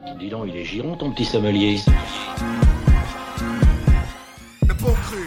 Dis donc, il est giron ton petit sommelier. Le bon cru.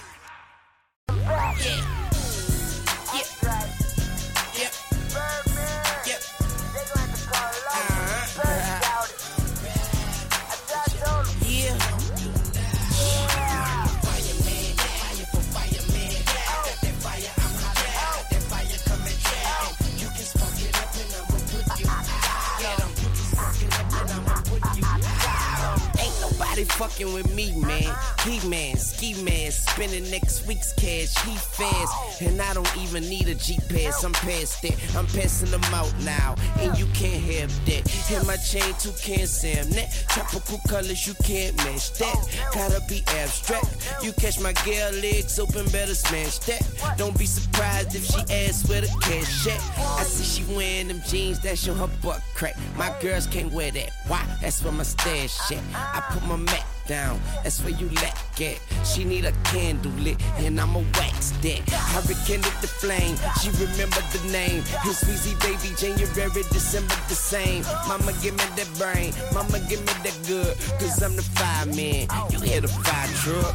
Fucking with me, man. He man, ski man, spending next week's cash. He fast, and I don't even need a G-Pass. I'm past that, I'm passing them out now, and you can't have that. And my chain too can't Sam that. Tropical colors, you can't match that. Gotta be abstract. You catch my girl legs open, better smash that. Don't be surprised if she asks where the cash at. I see she wearing them jeans that show her butt crack. My girls can't wear that. Why? That's where my stash at. I put my Mac down, that's where you lack at. She need a candle lit, and I'ma wax that. I rekindled the flame, she remembered the name. It's Weezy baby, January, December the same. Mama give me that brain, mama give me that good. Cause I'm the fireman, you hear the fire truck.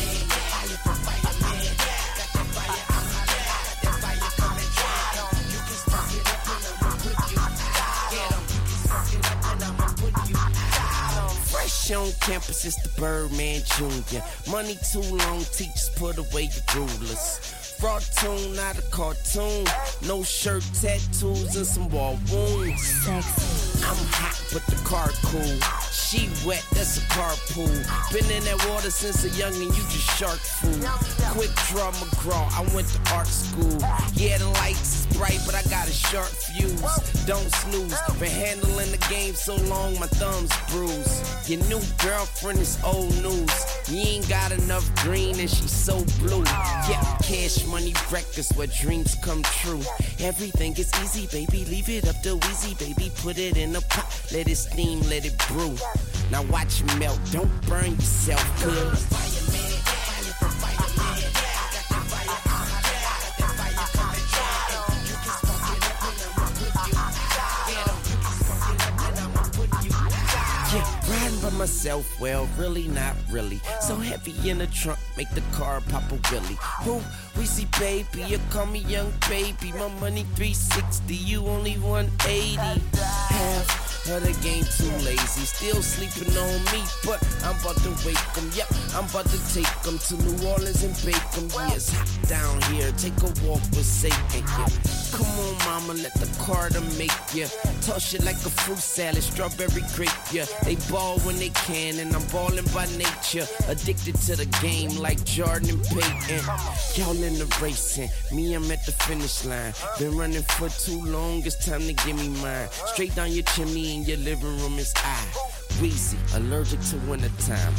On campus, it's the Birdman Jr. Money too long, teachers put away your rulers. Fraud tune, not a cartoon. No shirt, tattoos, and some wall wounds. Sexy. I'm hot, but the car cool. She wet, that's a carpool. Been in that water since a youngin', you just shark food. Quick draw McGraw, I went to art school. Yeah, the lights is bright, but I got a sharp fuse. Don't snooze, been handling the game so long, my thumb's bruised. Your new girlfriend is old news. You ain't got enough green and she's so blue. Yeah, cash money records where dreams come true. Everything is easy, baby, leave it up to Weezy, baby. Put it in a pot, let it steam, let it brew. Now watch it melt, don't burn yourself, cuz. Riding by myself, well, really not really. So heavy in the trunk, make the car pop a wheelie. Who? Weezy baby, you call me young baby. My money 360, you only 180. Half of the game too lazy, still sleeping on me, but I'm about to wake 'em. Yep, I'm about to take 'em to New Orleans and bake 'em. Yeah, it's hot down here, take a walk with Satan. Yeah. Come on, mama, let the Carter make ya. Toss it like a fruit salad, strawberry grape, yeah. They ball when they can, and I'm balling by nature. Addicted to the game like Jordan and Peyton. Y'all in the racing, me, I'm at the finish line. Been running for too long, it's time to give me mine. Straight down your chimney in your living room is I. Weezy, allergic to wintertime.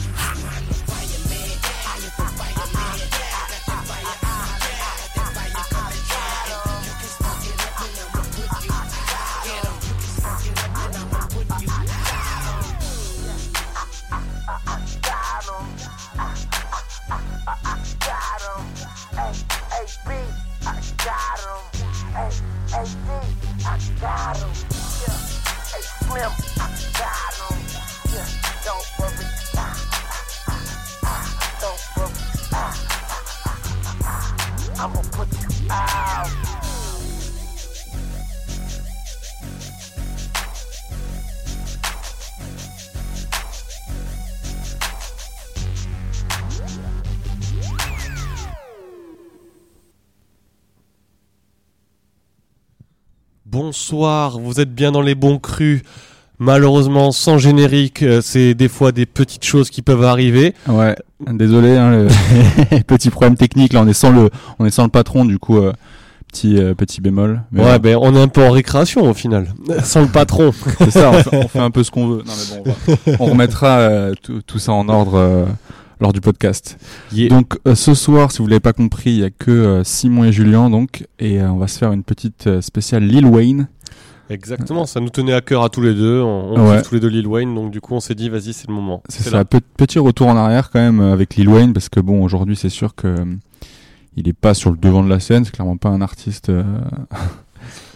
Bonsoir, vous êtes bien dans les bons crus. Malheureusement, sans générique, c'est des fois des petites choses qui peuvent arriver. Ouais, désolé, hein, petit problème technique. Là, on est sans le patron, du coup, petit bémol. Mais ouais, ben on est un peu en récréation au final, sans le patron. C'est ça, on fait un peu ce qu'on veut. Non mais bon, on remettra tout ça en ordre lors du podcast. Yeah. Donc ce soir, si vous l'avez pas compris, il y a que Simon et Julien, donc, et on va se faire une petite spéciale Lil Wayne. Exactement, ça nous tenait à cœur à tous les deux. On kiffe tous les deux Lil Wayne, donc du coup on s'est dit vas-y, c'est le moment. C'est ça. Petit retour en arrière quand même avec Lil Wayne, parce que bon, aujourd'hui c'est sûr que il est pas sur le devant de la scène, c'est clairement pas un artiste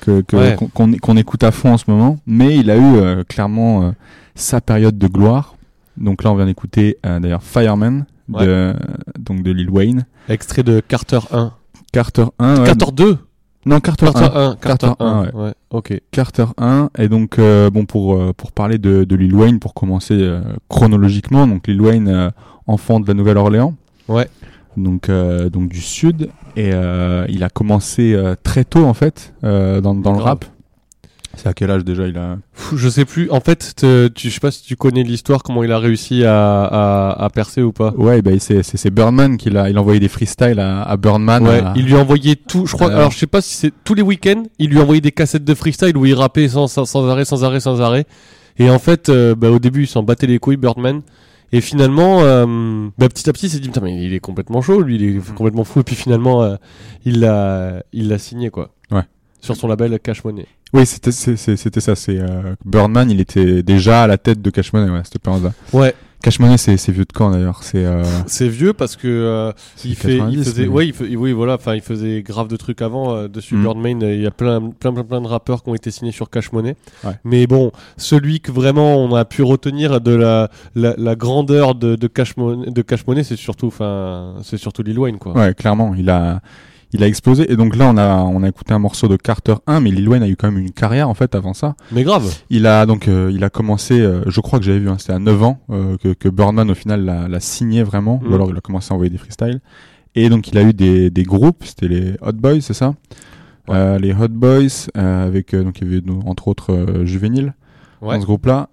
qu'on écoute à fond en ce moment. Mais il a eu clairement sa période de gloire. Donc là, on vient d'écouter d'ailleurs Fireman donc de Lil Wayne. Extrait de Carter 1. Carter 1. Ouais. Carter 2. Non, Carter 1. Carter 1. Ouais. Ok. Carter 1. Et donc, pour parler de Lil Wayne, pour commencer chronologiquement, donc Lil Wayne, enfant de la Nouvelle-Orléans. Ouais. Donc du sud. Et il a commencé très tôt, en fait, dans le rap. C'est à quel âge déjà il a... Je sais plus. En fait, je sais pas si tu connais l'histoire, comment il a réussi à percer ou pas. Ouais, bah, c'est Birdman il a envoyé des freestyles à Birdman. Ouais, il lui a envoyé tout, je crois. Alors, je sais pas si c'est tous les week-ends, il lui a envoyé des cassettes de freestyle où il rappait sans arrêt. Et en fait, au début, il s'en battait les couilles, Birdman. Et finalement, petit à petit, il s'est dit, putain, mais il est complètement chaud, lui, il est complètement fou. Et puis finalement, il l'a signé, quoi. Ouais. Sur son label Cash Money. Oui, c'était ça. C'est Birdman, il était déjà à la tête de Cash Money, cette période-là. Ouais. Cash Money, c'est vieux de quand d'ailleurs? C'est vieux parce que il faisait, mais... il faisait grave de trucs avant dessus. Birdman, il y a plein de rappeurs qui ont été signés sur Cash Money. Ouais. Mais bon, celui que vraiment on a pu retenir de la grandeur de Cash Money, c'est surtout Lil Wayne, quoi. Ouais, clairement, il a explosé. Et donc là, on a écouté un morceau de Carter 1, mais Lil Wayne a eu quand même une carrière, en fait, avant ça. Mais grave. Il a commencé, je crois que j'avais vu, c'était à 9 ans, que Birdman, au final, l'a signé vraiment. Ou alors, il a commencé à envoyer des freestyles. Et donc, il a eu des groupes, c'était les Hot Boys, c'est ça? Ouais. Les Hot Boys, avec, donc, il y avait, entre autres, Juvénile, dans ce groupe-là.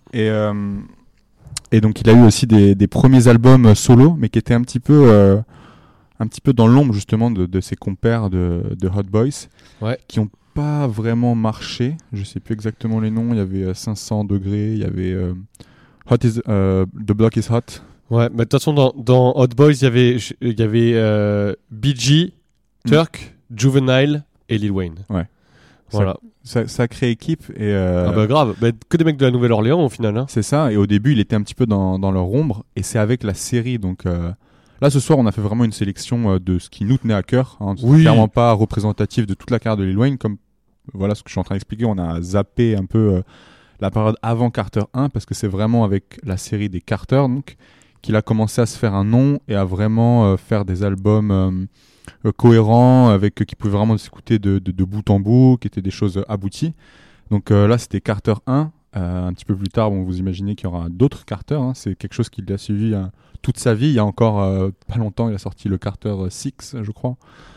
Et donc, il a eu aussi des premiers albums solo, mais qui étaient un petit peu dans l'ombre justement de ses compères de Hot Boys, qui ont pas vraiment marché. Je sais plus exactement les noms. Il y avait 500 degrés, il y avait The Block is Hot. Ouais, mais de toute façon dans Hot Boys il y avait BG, Turk, Juvenile et Lil Wayne. Ouais. Voilà. Sacrée équipe et grave, que des mecs de la Nouvelle-Orléans au final. Hein. C'est ça. Et au début, il était un petit peu dans leur ombre. Et c'est avec la série donc. Là, ce soir, on a fait vraiment une sélection de ce qui nous tenait à cœur. Hein. C'est clairement pas représentatif de toute la carrière de Lil Wayne. Comme voilà ce que je suis en train d'expliquer, on a zappé un peu la période avant Carter 1 parce que c'est vraiment avec la série des Carter donc qu'il a commencé à se faire un nom et à vraiment faire des albums cohérents qui pouvaient vraiment s'écouter de bout en bout, qui étaient des choses abouties. Donc là, c'était Carter 1. Un petit peu plus tard, vous imaginez qu'il y aura d'autres Carter. Hein. C'est quelque chose qu'il a suivi toute sa vie. Il y a encore pas longtemps, il a sorti le Carter 6, je crois.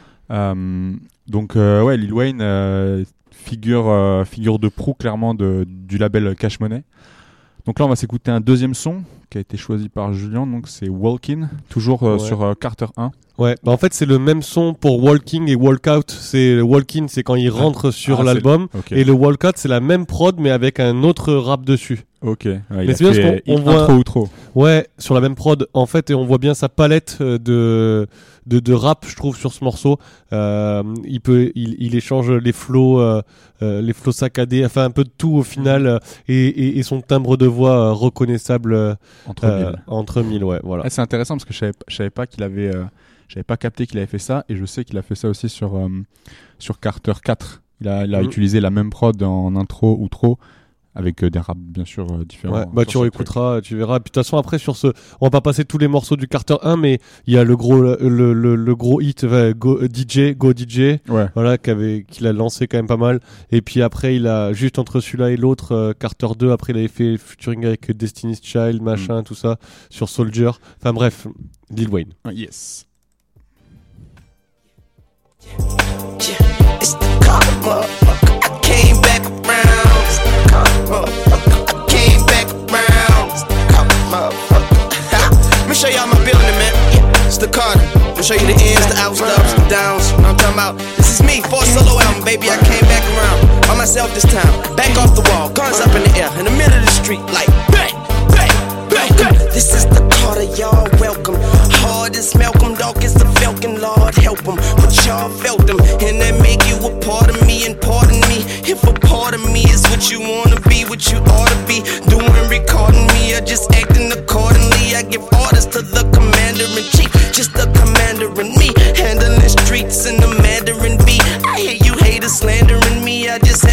Donc Lil Wayne figure de proue clairement du label Cash Money. Donc là, on va s'écouter un deuxième son qui a été choisi par Julien. Donc c'est Walkin', toujours sur Carter 1. Ouais, en fait c'est le même son pour Walking et Walkout. C'est Walkin', c'est quand il rentre sur l'album, et le Walkout c'est la même prod mais avec un autre rap dessus. Ok. Ouais, mais c'est bien parce qu'on voit intro ou trop. Ouais, sur la même prod en fait, et on voit bien sa palette de rap, je trouve, sur ce morceau. Il échange les flows saccadés, enfin un peu de tout au final, et son timbre de voix reconnaissable entre mille. Ouais, voilà. C'est intéressant parce que je savais pas qu'il avait. J'avais pas capté qu'il avait fait ça, et je sais qu'il a fait ça aussi sur Carter 4. Il a utilisé la même prod en intro ou trop, avec des raps bien sûr différents. Ouais, tu réécouteras, tu verras. Puis de toute façon après on va pas passer tous les morceaux du Carter 1, mais il y a le gros hit Go DJ, voilà qu'il a lancé quand même pas mal. Et puis après il a juste entre celui-là et l'autre Carter 2, après il avait fait featuring avec Destiny's Child, machin, tout ça sur Soldier. Enfin bref, Lil Wayne. Yes. It's the Carter motherfucker. I came back around. It's the Carter motherfucker. I came back around. It's the Carter motherfucker. Let me show y'all my building, man. Yeah, it's the Carter. Let me show you the ins, the outs, the ups, the downs. You know what I'm talking about? This is me, 4 solo album, baby. I came back around by myself this time. Back off the wall, guns up in the air, in the middle of the street, like bang, bang, bang. This is the Carter, y'all welcome. Hard as Malcolm, dark as the Falcon, Lord help him. But y'all felt him, and that make you a part of me. And pardon me, if a part of me is what you wanna be, what you ought to be doing, recording me, or just acting accordingly. I give orders to the commander-in-chief, just the commander in me, handling streets in the Mandarin B. I hear you haters slandering me, I just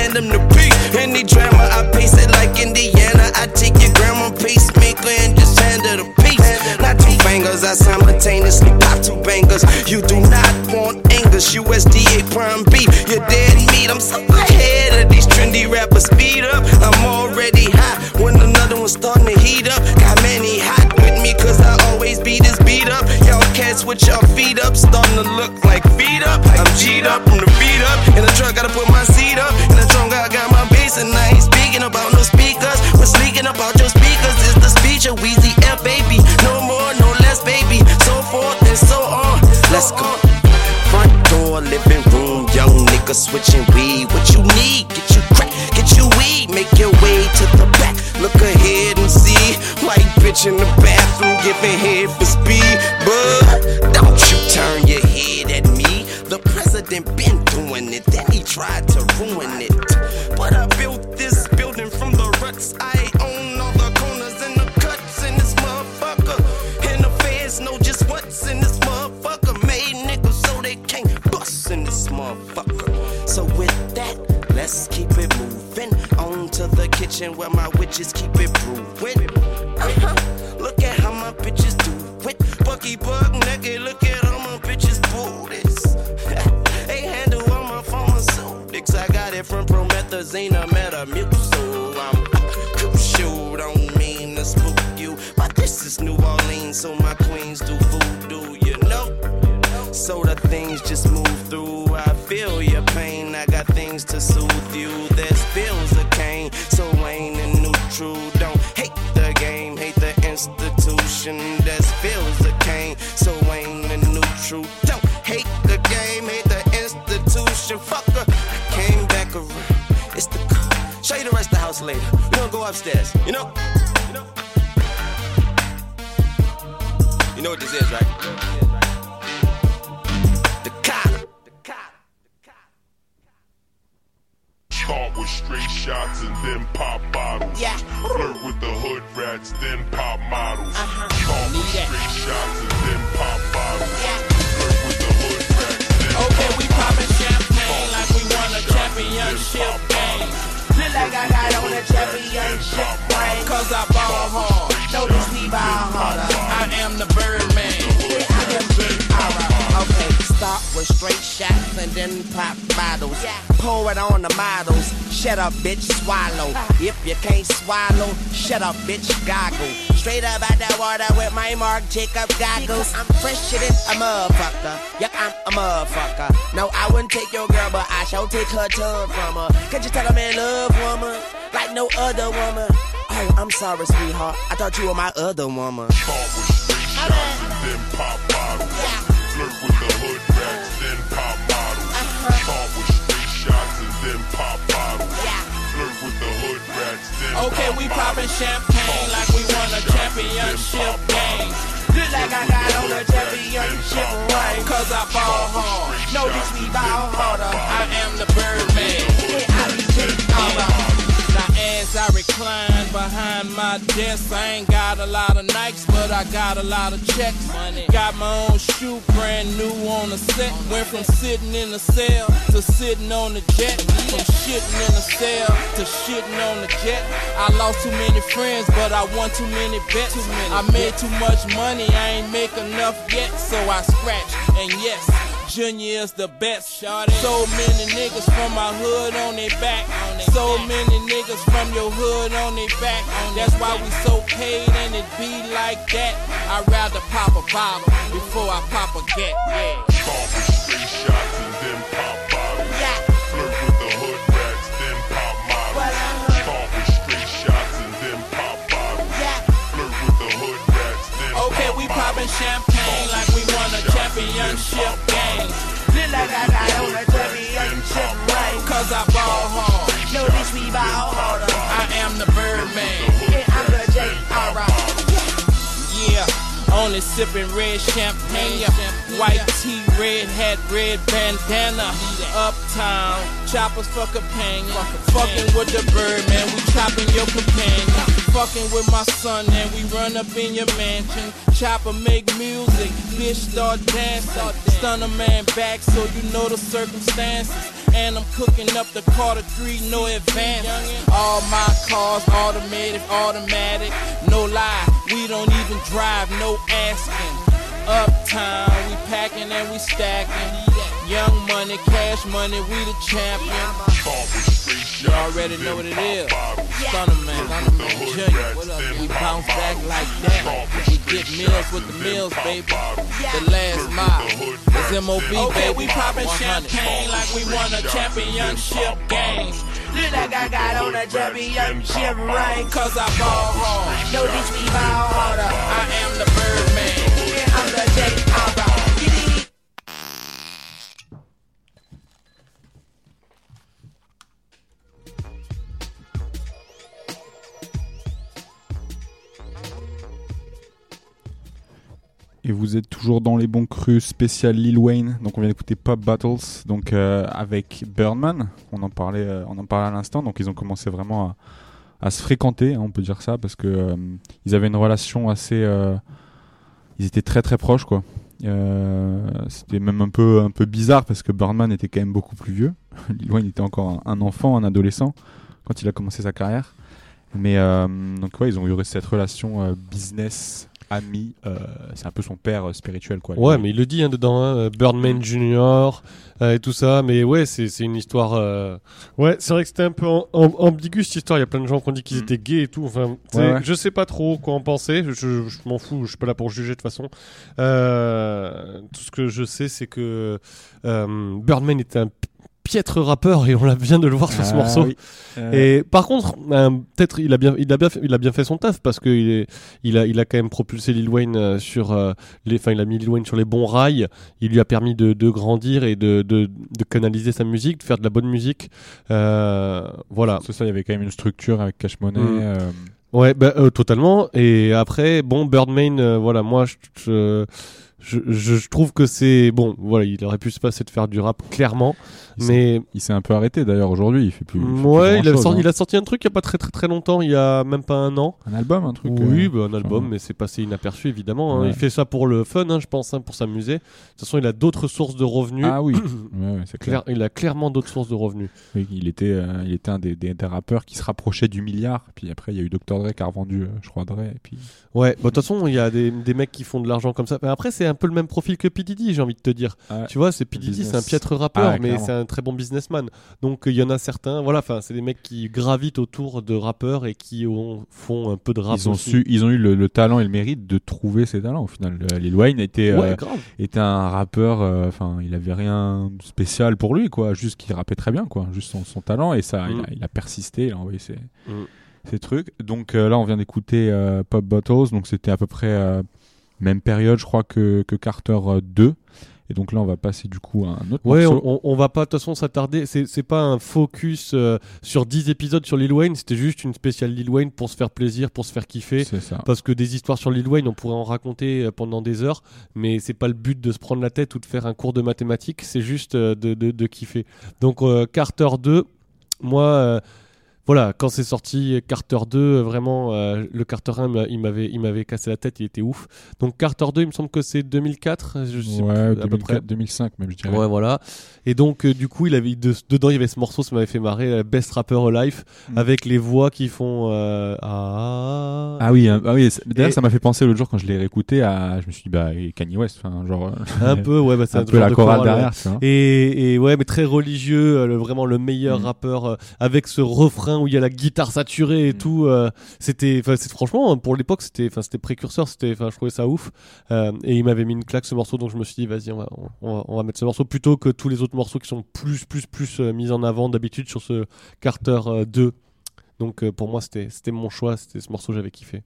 I simultaneously pop 2 bangers. You do not want Angus, USDA prime beef. You're dead meat. I'm so ahead of these trendy rappers. Speed up, I'm already hot when another one's starting to heat up. Got many hot with me, cause I always beat this beat up. Y'all cats with y'all feet up, starting to look like feet up. I'm G'd up from the beat up. In the truck, gotta put my seat up. In the trunk, I got my bass, and I ain't speaking about no speakers. What's leaking about your speakers is the speech of Weezy F, baby. No more, no less, baby. So forth and so on. Let's go. Front door, living room, young nigga switching weed. What you need? Get you crack, get you weed. Make your way to the back. Look ahead and see. White bitch in the bathroom giving head for speed. But don't you turn your head at me. The president been doing it, then he tried to ruin it. But I built this building from the ruts. I own all the corners and the cuts in this motherfucker. And the fans know just what's in this motherfucker. Made niggas so they can't bust in this motherfucker. So with that, let's keep it moving on to the kitchen where my witches keep it brewing. Look at how my bitches do it. Bucky buck naked, look at how my bitches booties. They handle all my pharmaceutics. I got it from promethazine or Metamucil. I'm shoot, don't mean to spook you, but this is New Orleans, so my queens do voodoo, you know. So the things just move through. I feel your pain, I got things to soothe you. There's bills of cane, so ain't a neutral. Don't hate the game, hate the institution. There's bills of cane, so ain't a neutral. Don't hate the game, hate the institution. Fucker, I came back around. It's the show you the rest of the house later. We're gonna go upstairs, you know? You know what this is, right? Start with straight shots and then pop bottles. Yeah. Flirt with the hood rats, then pop models. Start with straight shots and then pop bottles. Flirt with the hood rats, then okay, we poppin' champagne like we won a championship game. Feel like I got on a championship ring. Cause I ball hard, notice me ball harder. I am the Birdman. Okay, start with straight shots and then pop bottles. Pour it on the models. Shut up, bitch, swallow. If you can't swallow, shut up, bitch, goggle. Straight up out that water with my Marc Jacobs goggles. I'm fresher than a motherfucker. Yeah, I'm a motherfucker. No, I wouldn't take your girl, but I shall take her tongue from her. Could you tell I'm in love, woman? Like no other woman. Oh, I'm sorry, sweetheart. I thought you were my other woman. start with straight shots and then pop bottles. Flirt with the hood rats, then pop models. Start with straight shots and then pop bottles. Flirt with the hood rats, then okay, we poppin' champagne like we won a championship game. Feel like I got on a championship ring. Cause I ball hard, notice me ball harder. I am the Birdman. Now as I recline behind my desk, I ain't got a lot of Nikes, but I got a lot of checks. Money. Got my own shoe, brand new on the set. Went from sitting in the cell to sitting on the jet. From shitting in the cell to shitting on the jet. I lost too many friends, but I won too many bets. I made too much money, I ain't make enough yet, so I scratched. And yes, Junior is the best. So many niggas from my hood on their back. So many niggas from your hood on their back. That's why we so paid and it be like that. I'd rather pop a bottle before I pop a get. Yeah. start with straight shots and then pop bottles. Flirt with the hood rats, then pop models. Start with straight shots and then pop bottles. Flirt with the hood rats, then okay, we poppin' champagne like we won a championship game. Feel like I got on a championship ring. Cause I ball hard, notice me ball harder. I am the Birdman. Yeah, I'm the J.R. Yeah, only sippin' red champagne. White tee, red hat, red bandana. Uptown, choppers for companion. Fucking with the Birdman, we chopping your companion. Fucking with my son and we run up in your mansion. Chopper make music, bitch start dancing. Stun a man back so you know the circumstances. And I'm cooking up the Carter 3, no advance. All my cars automatic. No lie, we don't even drive, no asking. Uptown, we packing and we stacking. Young money, cash money, we the champion. You already know what it is. Stunner Man Junior. We bounce back like that. We get meals with the meals, baby. The last mile. It's M.O.B., okay, baby. We poppin' champagne like we won a championship game. Look like I got on a championship ring. Cause I ball hard. No, this we ball harder. I am the Birdman. Yeah, I'm the Jake Alba. Et vous êtes toujours dans les bons crus spécial Lil Wayne. Donc on vient d'écouter Pop Battles, donc avec Birdman. On en parlait à l'instant. Donc ils ont commencé vraiment à se fréquenter, hein, on peut dire ça, parce que ils avaient une relation assez. Ils étaient très très proches, quoi. C'était même un peu bizarre parce que Birdman était quand même beaucoup plus vieux. Lil Wayne était encore un enfant, un adolescent quand il a commencé sa carrière. Mais donc ouais, ils ont eu cette relation business. Ami, c'est un peu son père spirituel, quoi. Ouais, mais il le dit dedans, Birdman Junior et tout ça. Mais ouais, c'est une histoire. Ouais, c'est vrai que c'était un peu ambigu cette histoire. Il y a plein de gens qui ont dit qu'ils étaient gays et tout. Enfin, ouais. Je sais pas trop quoi en penser. Je m'en fous. Je suis pas là pour juger de toute façon. Tout ce que je sais, c'est que Birdman était un piètre rappeur et on vient de le voir sur ce morceau. Oui. Et par contre, peut-être il a bien fait son taf parce que il a quand même propulsé Lil Wayne il a mis Lil Wayne sur les bons rails. Il lui a permis de grandir et de canaliser sa musique, de faire de la bonne musique. Voilà. C'est ça, il y avait quand même une structure avec Cash Money. Ouais, totalement. Et après, bon, Birdman, voilà, moi je trouve que c'est bon, voilà, il aurait pu se passer de faire du rap clairement, mais il s'est un peu arrêté d'ailleurs aujourd'hui, il fait plus. Ouais, il a sorti un truc il y a pas très très très longtemps, il y a même pas un an. Un album, un truc. Oui, un album, mais c'est passé inaperçu évidemment. Hein. Il fait ça pour le fun, je pense, pour s'amuser. De toute façon, il a d'autres sources de revenus. Ah oui, ouais, c'est clair. Il a clairement d'autres sources de revenus. Oui, il était un des rappeurs qui se rapprochait du milliard. Puis après, il y a eu Dr Dre qui a revendu, je crois, Dre. Et puis. Ouais, de toute façon, il y a des mecs qui font de l'argent comme ça. Mais après, c'est un peu le même profil que P Diddy, j'ai envie de te dire. Ouais. Tu vois, P Diddy, c'est un piètre rappeur, mais c'est un très bon businessman. Donc il y en a certains, voilà, enfin, c'est des mecs qui gravitent autour de rappeurs et qui font un peu de rap. Ils ont eu le talent et le mérite de trouver ces talents au final. Lil Wayne était un rappeur, enfin, il avait rien de spécial pour lui, quoi, juste qu'il rappait très bien, quoi, juste son talent, et ça, il a persisté, il a envoyé ces trucs. Donc là, on vient d'écouter Pop Bottles, donc c'était à peu près même période, je crois, que Carter 2. Et donc là, on va passer du coup à un autre morceau. Ouais, on va pas de toute façon s'attarder. C'est pas un focus sur 10 épisodes sur Lil Wayne. C'était juste une spéciale Lil Wayne pour se faire plaisir, pour se faire kiffer. C'est ça. Parce que des histoires sur Lil Wayne, on pourrait en raconter pendant des heures. Mais c'est pas le but de se prendre la tête ou de faire un cours de mathématiques. C'est juste de kiffer. Donc Carter 2, moi... Voilà, quand c'est sorti Carter 2, vraiment, le Carter 1, il m'avait cassé la tête, il était ouf. Donc Carter 2, il me semble que c'est 2004, je sais ouais, plus, 2004, à peu près. 2005 même, je dirais. Ouais, voilà. Et donc, du coup, dedans, il y avait ce morceau, ça m'avait fait marrer, Best Rapper Alive, avec les voix qui font... Ah oui, d'ailleurs, ça m'a fait penser l'autre jour quand je l'ai réécouté je me suis dit, Kanye West, enfin, genre... un peu, ouais, c'est un peu la chorale derrière, tu vois. Et ouais, mais très religieux, vraiment le meilleur rappeur, avec ce refrain où il y a la guitare saturée et tout, c'est franchement pour l'époque c'était précurseur, je trouvais ça ouf, et il m'avait mis une claque ce morceau, donc je me suis dit vas-y on va mettre ce morceau plutôt que tous les autres morceaux qui sont plus mis en avant d'habitude sur ce Carter 2. Donc pour moi c'était mon choix, c'était ce morceau, j'avais kiffé.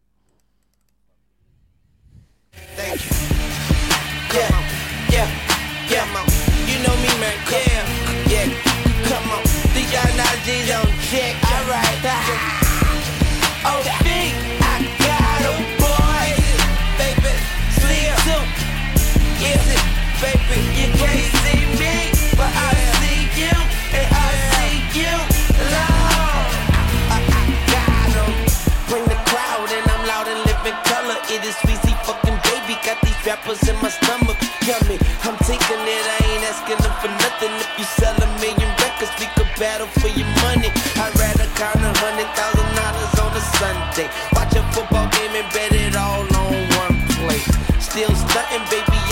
Check, alright. Oh, big, I got a boy, baby. Slim, is it, baby? You can't see me, but I see you, and I see you. Lord, I got 'em. Bring the crowd, and I'm loud and living color. It is Weezy fucking baby. Got these rappers in my stomach. Yummy, I'm taking it. I ain't asking them for nothing. If you sell a million records, we could battle for your money. I'd rather count $100,000 on a Sunday. Watch a football game and bet it all on one play. Still stunting, baby,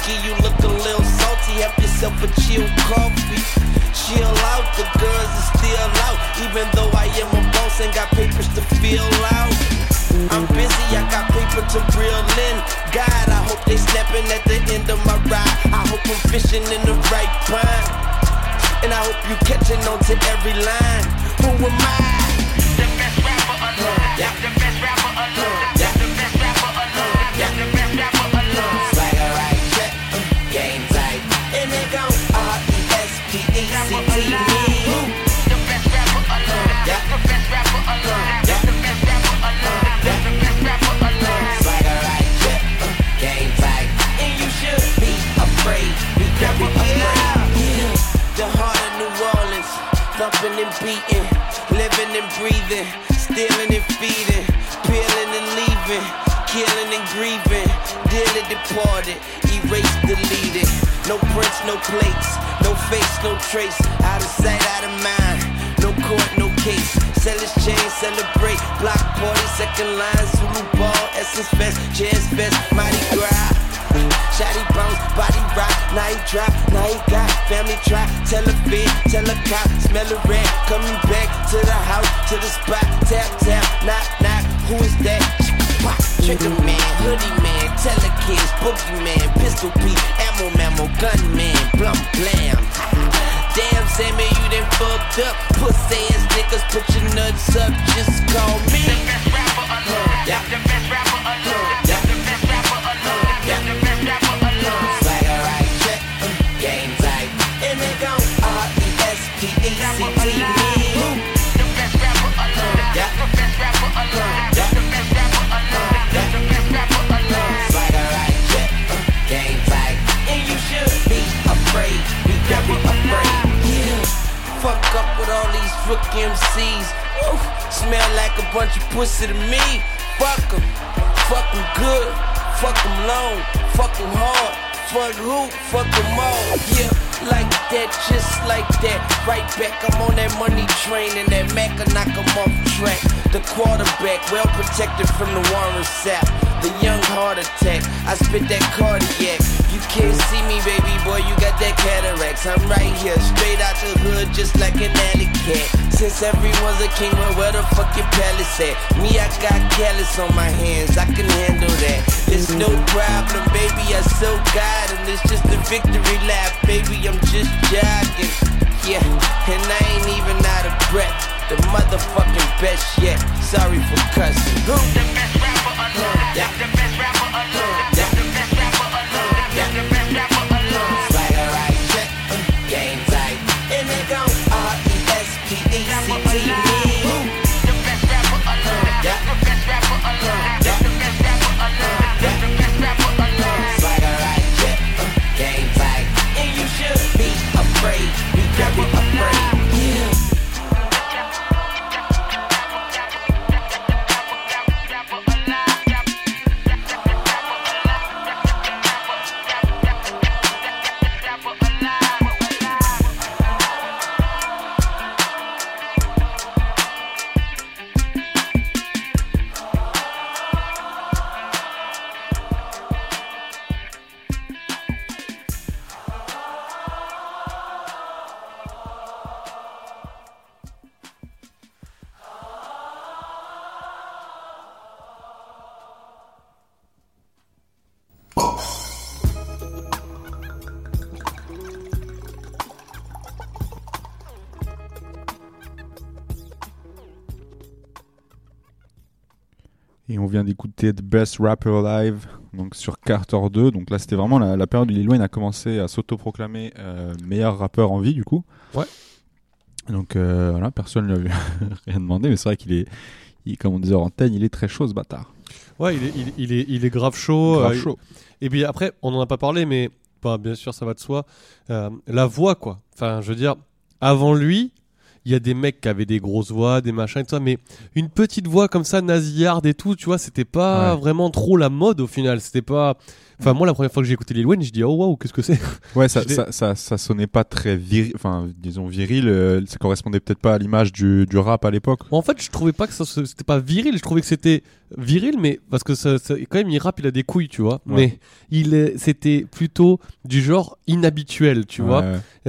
funky, you look a little salty. Have yourself a chill coffee. Chill out, the girls are still out. Even though I am a boss and got papers to fill out. I'm busy, I got paper to reel in. God, I hope they snapping at the end of my ride. I hope I'm fishing in the right pond. And I hope you catching on to every line. Who am I? The best rapper alive. Yeah. The best rapper alive. Yeah. The best rapper alive. Yeah. The best rapper alive. Swagger right, check, game tight. And they go R-E-S-P-E-C-T me. The best rapper alive. Yeah. The best rapper alive. Yeah. The best rapper alive. Yeah. The best rapper alive. Swagger right, check, game tight. And you should be afraid. Be very afraid. The heart of New Orleans, thumping and beating, living and breathing, stealing and feeding, peeling and leaving, killing and grieving, dearly departed, erased, deleted. No prints, no plates, no face, no trace, out of sight, out of mind, no court, no case. Sell his chain, celebrate, block party, second line, Zulu ball, Essence Fest, Jazz Fest, Mardi Gras. Shotty bounce, body rock, now he drop, now he got family try, tell a fit, tell a cop, smell a rat, coming back to the house, to the spot, tap, tap, knock, knock, who is that? Pop, trigger man, hoodie man, tell the kids, boogie man, pistol Pete, ammo, mammo, gun man, blum, blam. Damn, Sammy, you done fucked up, pussy ass niggas, put your nuts up, just call me. The best rapper alive, yeah. The best rapper alive, yeah. The best rapper alive, yeah. The best rapper alive. Swagger right, check, game tight. And they go R-E-S-P-E-C-T me. The best rapper alive, yeah. The best rapper alive, yeah. The best rapper alive, yeah. The best rapper alive. Swagger right, check, game tight. And you should be afraid, be very afraid. Fuck up with all these rookie MCs. Oof, smell like a bunch of pussy to me. Fuck 'em good, fuck 'em long, fuck 'em hard. Fuck who, fuck 'em all. Yeah, like that, just like that. Right back, I'm on that money train and that Mac will knock 'em off track. The quarterback, well protected from the Warren Sapp. The young heart attack, I spit that cardiac. You can't see me, baby boy, you got that cataracts. I'm right here, straight out the hood, just like an alley cat. Since everyone's a king, well, where the fuck your palace at? Me, I got callus on my hands, I can handle that. It's no problem, baby, I so got him. It's just a victory lap, baby, I'm just jogging. Yeah, and I ain't even out of breath. The motherfucking best yet, sorry for cussing. Who? The best rapper alive, yeah. The best rapper alive, yeah. The best rapper alive, yeah. The best rapper alive. Swagger right, check, game tight. And they go R-E-S-P-E-C-T me. The best rapper alive, yeah. The best rapper alive, yeah. The best rapper alive, yeah. The best rapper alive. Swagger right, check, game tight. And you should be afraid, be very afraid. Et on vient d'écouter The Best Rapper Alive, donc sur Carter 2. Donc là, c'était vraiment la période où Lil Wayne a commencé à s'autoproclamer meilleur rappeur en vie, du coup. Ouais. Donc voilà, personne ne lui a rien demandé, mais c'est vrai qu'il est, comme on disait en antenne, il est très chaud, ce bâtard. Ouais, il est grave chaud. Grave chaud. Et puis après, on n'en a pas parlé, mais bien sûr, ça va de soi. La voix, quoi. Enfin, je veux dire, avant lui, il y a des mecs qui avaient des grosses voix, des machins et tout ça, mais une petite voix comme ça, nasillarde et tout, tu vois, c'était pas vraiment trop la mode au final. C'était pas. Enfin, moi, la première fois que j'ai écouté Lil Wayne, je dis oh waouh, qu'est-ce que c'est. Ouais, ça sonnait pas très viril, enfin, disons viril, ça correspondait peut-être pas à l'image du rap à l'époque. En fait, je trouvais pas que c'était pas viril, je trouvais que c'était viril, mais parce que ça quand même, il rappe, il a des couilles, tu vois. Ouais. Mais c'était plutôt du genre inhabituel, tu vois.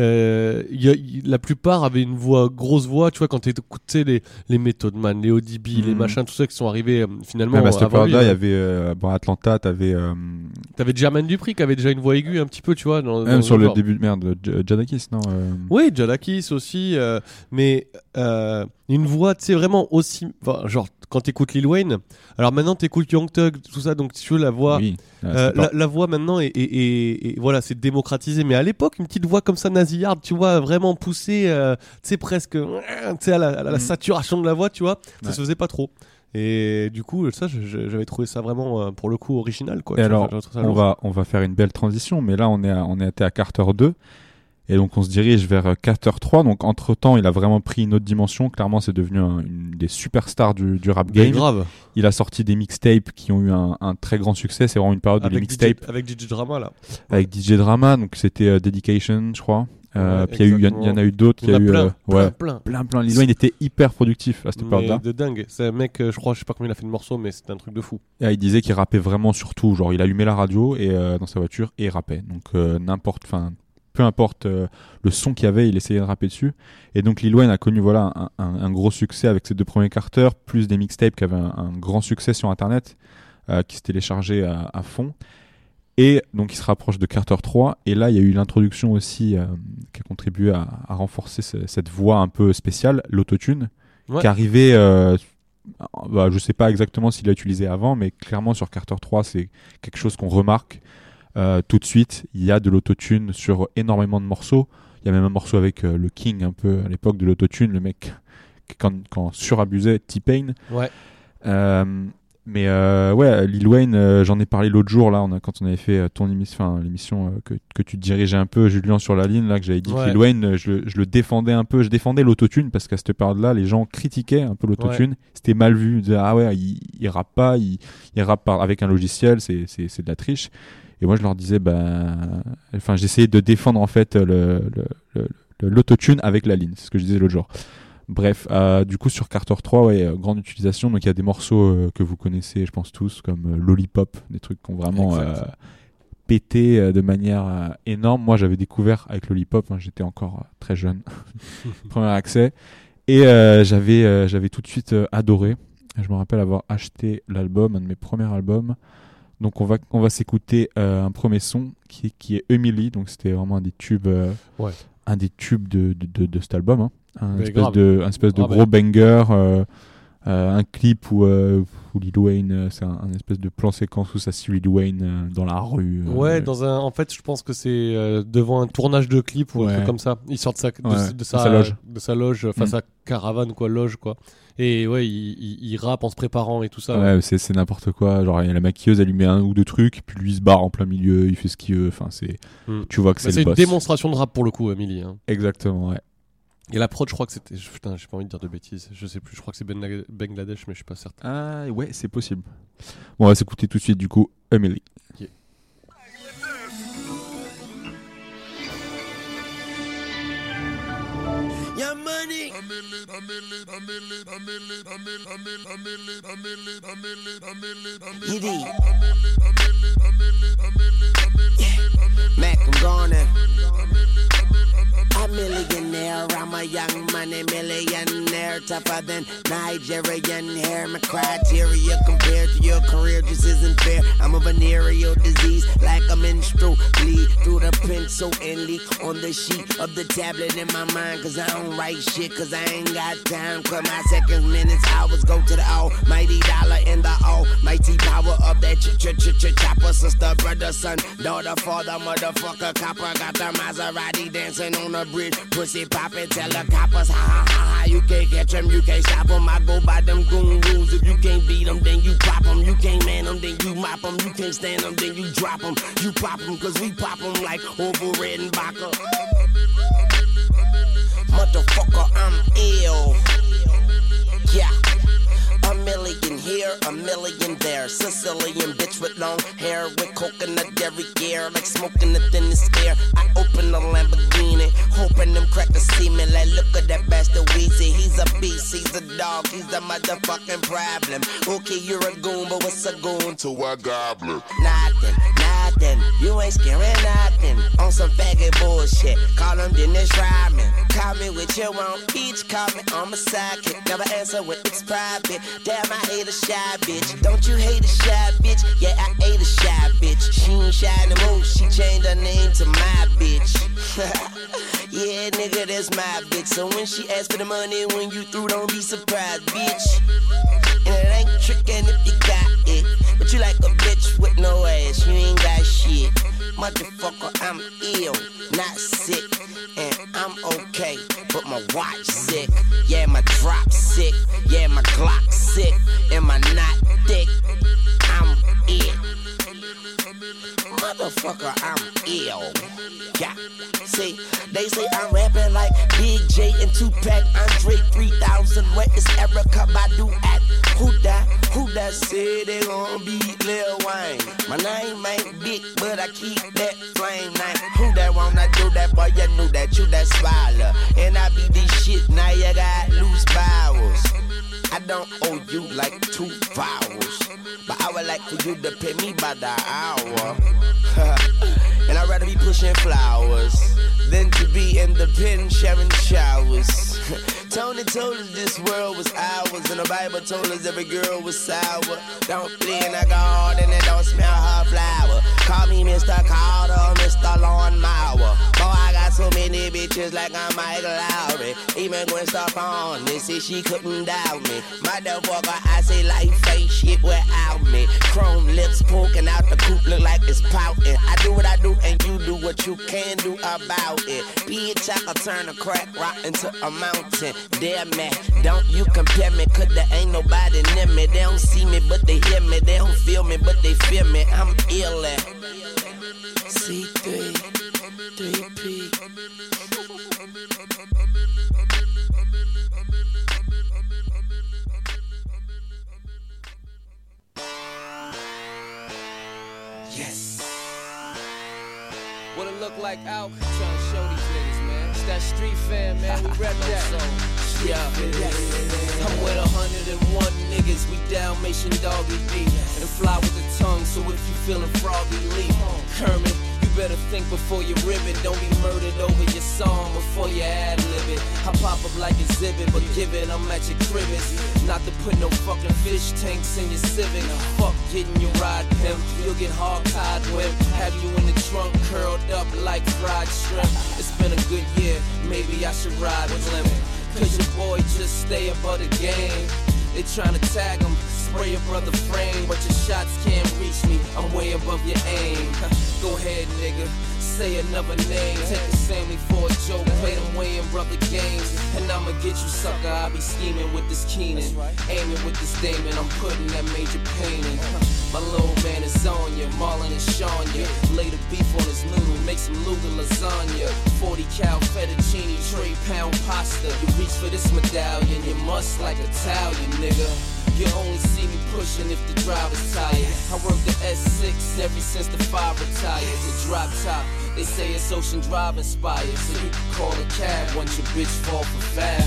La plupart avaient une grosse voix, tu vois, quand t'écoutais les Method Man, les ODB, les machins, tout ça qui sont arrivés finalement. Même à cette période-là, il y avait Atlanta, t'avais Jermaine Dupri qui avait déjà une voix aiguë un petit peu, tu vois. Même sur le début de Jadakiss, non Oui, Jadakiss aussi, mais une voix, tu sais, vraiment aussi. Genre, quand t'écoutes Lil Wayne, alors maintenant t'écoutes Young Thug, tout ça, donc tu veux la voix. Oui, la voix maintenant est voilà, c'est démocratisé, mais à l'époque, une petite voix comme ça, nasillarde, tu vois, vraiment poussée, tu sais, presque, tu sais, à la saturation de la voix, tu vois, ça se faisait pas trop. Et du coup, ça, j'avais trouvé ça vraiment, pour le coup, original, quoi. Et alors, on va faire une belle transition, mais là, on est à Carter 2. Et donc, on se dirige vers Carter 3. Donc, entre-temps, il a vraiment pris une autre dimension. Clairement, c'est devenu une des superstars du rap game. Grave. Il a sorti des mixtapes qui ont eu un très grand succès. C'est vraiment une période où les mixtapes... Avec DJ Drama, là. Avec DJ Drama. Donc, c'était Dedication, je crois. Puis il y en a eu d'autres. Il y a eu plein. Lil Wayne était hyper productif à cette période-là. De dingue. C'est un mec, je sais pas combien il a fait de morceaux, mais c'était un truc de fou. Et il disait qu'il rappait vraiment sur tout. Genre, il allumait la radio et dans sa voiture et il rappait. Donc, peu importe le son qu'il y avait, il essayait de rapper dessus. Et donc Lil Wayne a connu un gros succès avec ses deux premiers Carter, plus des mixtapes qui avaient un grand succès sur Internet, qui se téléchargeaient à fond. Et donc il se rapproche de Carter 3. Et là, il y a eu l'introduction aussi qui a contribué à renforcer cette voix un peu spéciale, l'autotune, qui arrivait... je sais pas exactement s'il l'a utilisé avant, mais clairement sur Carter 3, c'est quelque chose qu'on remarque. Tout de suite, il y a de l'autotune sur énormément de morceaux. Il y a même un morceau avec le King, un peu à l'époque de l'autotune, le mec quand surabusait T-Pain. Ouais. Lil Wayne, j'en ai parlé l'autre jour là, quand on avait fait ton émission, l'émission que tu dirigeais un peu, Julien, sur la ligne là, que j'avais dit que Lil Wayne, je le défendais un peu, je défendais l'autotune parce qu'à cette période-là, les gens critiquaient un peu l'autotune. Ouais. C'était mal vu, ils disaient il rappe pas, il rappe avec un logiciel, c'est de la triche. Et moi, je leur disais, j'essayais de défendre en fait l'autotune avec la ligne. C'est ce que je disais l'autre jour. Bref, du coup, sur Carter 3, grande utilisation. Donc, il y a des morceaux que vous connaissez, je pense tous, comme Lollipop, des trucs qui ont vraiment pété de manière énorme. Moi, j'avais découvert avec Lollipop, j'étais encore très jeune, premier accès. Et j'avais tout de suite adoré. Je me rappelle avoir acheté l'album, un de mes premiers albums. Donc on va s'écouter un premier son qui est Emily, donc c'était vraiment un des tubes de cet album, un espèce de gros banger, un clip où Lil Wayne, c'est un espèce de plan séquence où ça suit Lil Wayne dans la rue. En fait, je pense que c'est devant un tournage de clip ou un truc comme ça. Il sort de sa loge, enfin sa caravane loge quoi. Et il rappe en se préparant et tout ça. Ouais, c'est n'importe quoi. Genre, il y a la maquilleuse, elle lui met un ou deux trucs, puis lui il se barre en plein milieu, il fait ce qu'il veut. Enfin, tu vois que c'est le boss. C'est une démonstration de rap pour le coup, Emily. Exactement, ouais. Et la prod, je crois que c'était. Putain, j'ai pas envie de dire de bêtises. Je sais plus. Je crois que c'est Bangladesh, mais je suis pas certain. Ah, ouais, c'est possible. Bon, on va s'écouter tout de suite, du coup, Emily. Okay. Mac, I'm gone now. A millionaire, I'm a young money millionaire, tougher than Nigerian hair. My criteria compared to your career just isn't fair. I'm a venereal disease, like a menstrual bleed through the pencil and leak on the sheet of the tablet in my mind. Cause I don't write shit, cause I ain't got time. Cause my seconds, minutes, hours go to the almighty dollar and the almighty power of that chopper. Sister, brother, son, daughter, father, motherfucker, copper. Got the Maserati dancing on the bridge, pussy poppin', tell the coppers, ha ha ha ha. You can't catch them, you can't stop them. I go by them goon rules. If you can't beat them, then you pop them. You can't man them, then you mop them. You can't stand them, then you drop them. You pop them, cause we pop them like Orville Redenbacher. Motherfucker, I'm ill. Yeah. A million here, a million there. Sicilian bitch with long hair, with coconut dairy gear, like smoking the thinnest air. I open the Lamborghini, hoping them crackers see me. Like, look at that bastard Weezy. He's a beast, he's a dog, he's a motherfucking problem. Okay, you're a goon, but what's a goon to a goblin? Nothing, nothing, you ain't scaring nothing. On some faggot bullshit, call him Dennis Rodman. Call me what you want, bitch, call me on my sidekick. Never answer when it's private. Damn, I hate a shy bitch. Don't you hate a shy bitch? Yeah, I hate a shy bitch. She ain't shy no more. She changed her name to my bitch. Yeah, nigga, that's my bitch. So when she asks for the money, when you through, don't be surprised, bitch. And it ain't trickin' if you got it. But you like a bitch with no ass. You ain't got shit. Motherfucker, I'm ill, not sick. And I'm okay, but my watch sick. Yeah, my drop sick. Yeah, my Glock sick. And my knot thick. I'm ill. Motherfucker, I'm ill. Yeah, see, they say I'm rapping like Big J and Tupac. Andre 3000, where is Erykah Badu at? Who that said they gon' beat Lil Wayne? My name ain't big, but I keep that flame name. Who that wanna do that, boy? You knew that, you that swallow. And I be this shit, now you got loose bowels. I don't owe you like 2 vowels, but I would like for you to pay me by the hour. And I'd rather be pushing flowers than to be in the pen sharing showers. Tony told us this world was ours, and the Bible told us every girl was sour. Don't play in a garden and don't smell her flower. Call me Mr. Carter, Mr. Lawnmower. Boy, I got so many bitches like I'm Michael Lowry. Even Gwen Stefani, they say she couldn't doubt me. Motherfucker, I say life ain't shit without me. Chrome lips poking out the coop, look like it's pouting. I do what I do and you do what you can do about it. Bitch, I can turn a crack rock into a mountain. Damn man, don't you compare me, cause there ain't nobody near me. They don't see me, but they hear me. They don't feel me, but they feel me. I'm ill at C3, 3P. Yes. What it look like out? Trying to show these niggas, man. It's that street fam, man. We rep that. Yeah, I'm with 101 niggas. We Dalmatian doggy beat and fly with the tongue. So if you feeling froggy, leave. Kermit, you better think before you rib it. Don't be murdered over your song before you ad-lib it. I pop up like exhibit, but give it, I'm at your cribbage. Not to put no fucking fish tanks in your Civic. Fuck getting your ride pimp. You'll get hog-tied with. Have you in the trunk curled up like fried shrimp. It's been a good year, maybe I should ride with Limp. Cause your boy just stay above the game. They tryna tag him, spray your brother frame, but your shots can't reach me, I'm way above your aim. Go ahead, nigga, say another name. Take the family for a joke, play them weighing brother games. And I'ma get you, sucker, I be scheming with this Keenan. Aiming with this Damon, I'm putting that major pain in. My little man is on ya, Marlon and Sean ya. Lay the beef on his noodle, make some Luga lasagna. 40 cal fettuccine, 3-pound pasta. You reach for this medallion, you must like Italian, nigga. You only see me pushing if the driver's tired. I work the S6 ever since the 5 retired. The drop top, they say it's Ocean Drive inspired. So you can call a cab once your bitch fall for fab.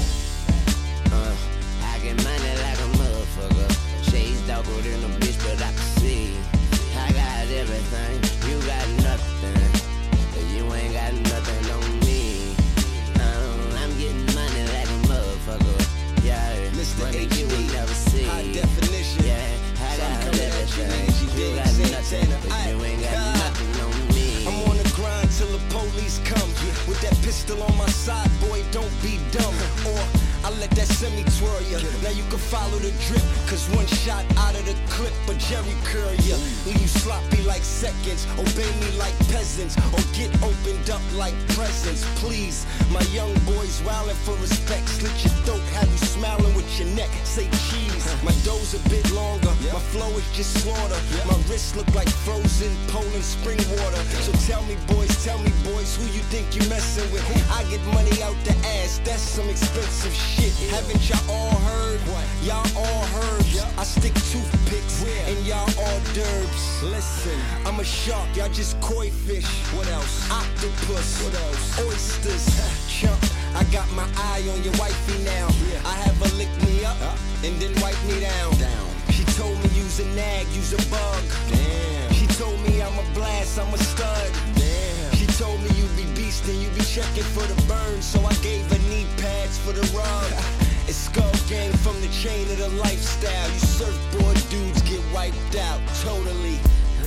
I get money like a motherfucker. Shades darker than a bitch, but I can see. I got everything, you got nothing. But you ain't got nothing on me. I'm getting money like a motherfucker. Yeah, Mr. money HD, you will never see. high definition. Yeah, I got everything. You got nothing, but you ain't got nothing on me. I'm on the grind till the police come. With that pistol on my side, boy, don't be dumb. Or I let that semi twirl ya. Now you can follow the drip, cause one shot out of the clip, but Jerry curl ya. Leave you sloppy like seconds, obey me like peasants, or get opened up like presents. Please, my young boys wildin' for respect. Slit your throat, have you smiling with your neck. Say cheese, my dough's a bit longer, my flow is just slaughter. My wrists look like frozen Poland spring water. So tell me boys, who you think you messing with? I get money out the ass, that's some expensive shit. Haven't y'all all heard? Y'all all herbs. I stick toothpicks and y'all hors d'oeuvres. Listen, I'm a shark, y'all just koi fish. What else? Octopus. What else? Oysters. Chump, I got my eye on your wifey now. I have her lick me up and then wipe me down. She told me use a nag, use a bug. Damn. She told me I'm a blast, I'm a stud. Damn. She told me you be beastin', you be checking for the burn. So I gave her knee pads for the rug. It's skull gang from the chain of the lifestyle. You surfboard dudes get wiped out, totally.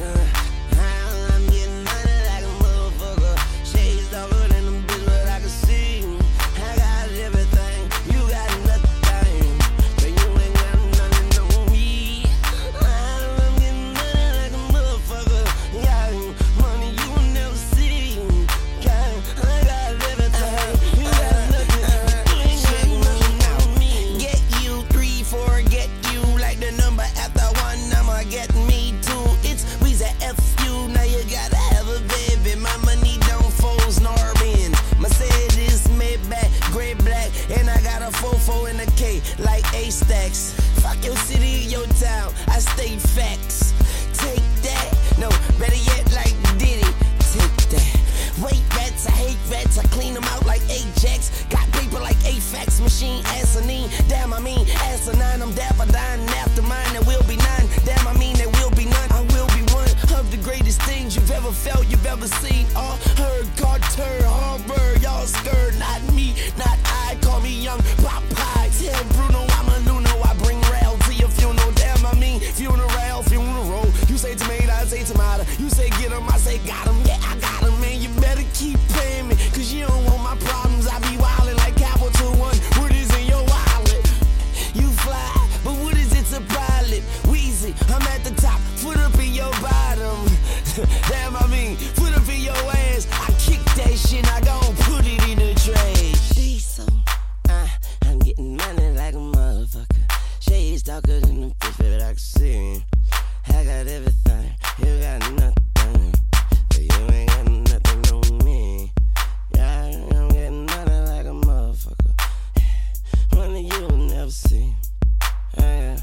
I'm getting money like a motherfucker. Shades darker than a bitch, but I can see. I got everything, you got nothing. But you ain't got nothing on me. I'm getting money like a motherfucker. Yeah, money you will never see. Yeah, I got everything, you got nothing. You ain't got nothing on me. Get you 3, 4, get you like the number after 1. I'ma get me 2. It's we's a FU. Now you gotta have a baby. My money don't folds nor bend. Mercedes Maybach, gray black, and I got a 4 in the K like A-Stacks. Fuck your city, your town. I state facts. Take that. No, better yet, like Diddy. Take that. Wait rats, I hate rats. I clean them out like Ajax. Got paper like AFAX. Machine asinine. Damn, I mean asinine. I'm dapper dying after mine. There will be 9. Damn, I mean there will be none. I will be one of the greatest things you've ever felt, you've ever seen or heard. Carter, Harvard, y'all scared. Not me, not I. Call me young Popeye. Tell Bruno I'm a Luno. I bring rail to your funeral. Damn, I mean funeral, funeral. You say tomato, I say tomato. You say get 'em, I say got 'em. Yeah, I got 'em, man. You better keep paying me, cause you don't want my problems. I be wildin' like Capital One. What is in your wallet? You fly, but what is it to pilot? Wheezy, I'm at the top, foot up in your bottom. Damn, I mean, foot up in your ass. I kick that shit, I gon' put it in the trash. Diesel, I'm getting money like a motherfucker. Shades darker than the fish that I can see. I got everything, you got nothing. But you ain't got nothing on me. Yeah, I'm getting money like a motherfucker. Money you will never see. And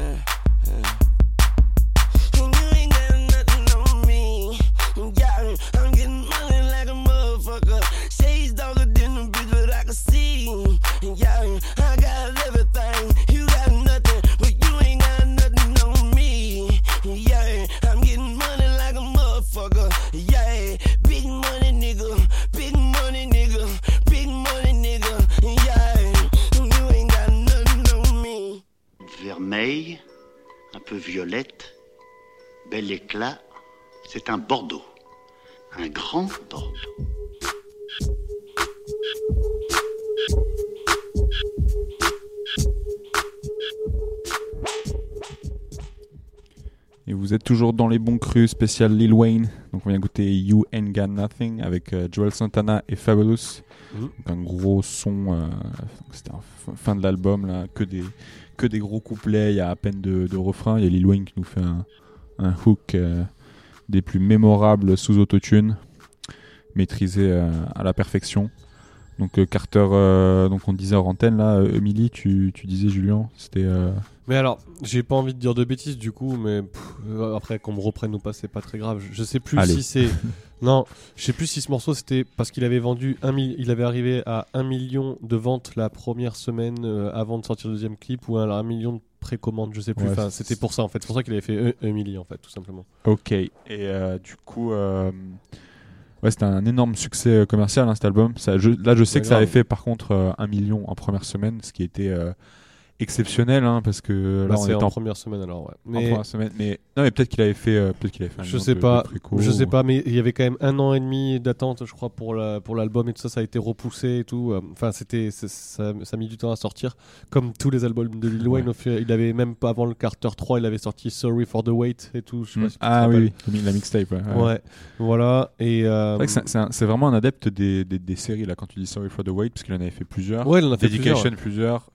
you ain't got nothing on me. Yeah, I'm getting money like a motherfucker. Shades darker than the bitch that I can see. Yeah, I got everything. You got nothing, but you ain't got nothing on me. Yeah, I'm getting money like a motherfucker. Yeah, big money nigga, big money nigga, big money nigga. Yeah, you ain't got nothing on me. Vermeil, un peu violette, bel éclat, c'est un Bordeaux, un grand Bordeaux. Et vous êtes toujours dans les bons crus spécial Lil Wayne. Donc on vient goûter You Ain't Got Nothing avec Joel Santana et Fabulous. Donc un gros son. C'était fin de l'album là, que des gros couplets. Il y a à peine de refrain. Il y a Lil Wayne qui nous fait un hook des plus mémorables sous autotune, maîtrisé à la perfection. Donc Carter, donc on disait hors antenne là, Emily, tu disais Julien, c'était. Mais alors, j'ai pas envie de dire de bêtises du coup, mais après qu'on me reprenne ou pas, c'est pas très grave. Je sais plus si c'est. Non, je sais plus si ce morceau c'était parce qu'il avait vendu il avait arrivé à 1 million de ventes la première semaine avant de sortir le deuxième clip ou à 1 million de précommandes, je sais plus. Enfin, c'était pour ça en fait. C'est pour ça qu'il avait fait Emily en fait, tout simplement. Ok. Et du coup. Ouais, c'était un énorme succès commercial cet album. Je sais que ça avait fait par contre 1 million en première semaine, ce qui était exceptionnel parce que là on est en première semaine alors ouais. En première semaine, mais non mais peut-être qu'il avait fait un je sais pas, mais il y avait quand même 1 an et demi d'attente je crois pour l'album et tout ça, ça a été repoussé et tout. Enfin ça a mis du temps à sortir comme tous les albums de Lil Wayne. Il avait même pas avant le Carter 3, il avait sorti Sorry for the Wait et tout. Je sais pas si oui, la mixtape. Ouais, voilà. Et c'est vraiment un adepte des séries là quand tu dis Sorry for the Wait, parce qu'il en avait fait plusieurs. Ouais, il en a fait Dedication plusieurs.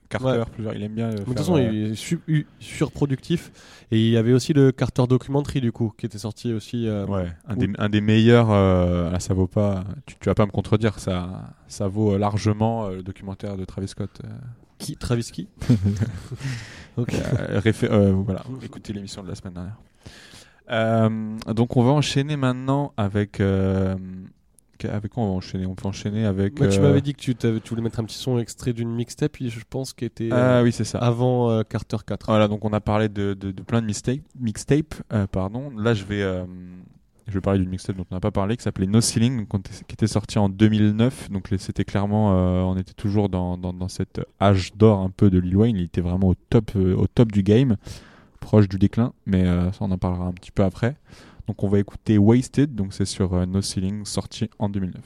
Carter, plusieurs, il aime bien. De toute façon, il est surproductif. Et il y avait aussi le Carter Documentary, du coup, qui était sorti aussi. Un des meilleurs. Ça vaut pas. Tu vas pas me contredire, ça vaut largement le documentaire de Travis Scott. Qui Travis qui Okay. Voilà, écoutez l'émission de la semaine dernière. Donc on va enchaîner maintenant avec quoi on va enchaîner? On peut enchaîner avec. Tu m'avais dit que tu voulais mettre un petit son extrait d'une mixtape, je pense, qui était oui, c'est ça. avant Carter 4. Voilà, donc on a parlé de plein de mixtapes. Là, je vais parler d'une mixtape dont on n'a pas parlé, qui s'appelait No Ceiling, qui était sortie en 2009. Donc c'était clairement, on était toujours dans cet âge d'or un peu de Lil Wayne. Il était vraiment au top du game, proche du déclin, mais ça on en parlera un petit peu après. Donc on va écouter Wasted, donc c'est sur No Ceiling, sorti en 2009.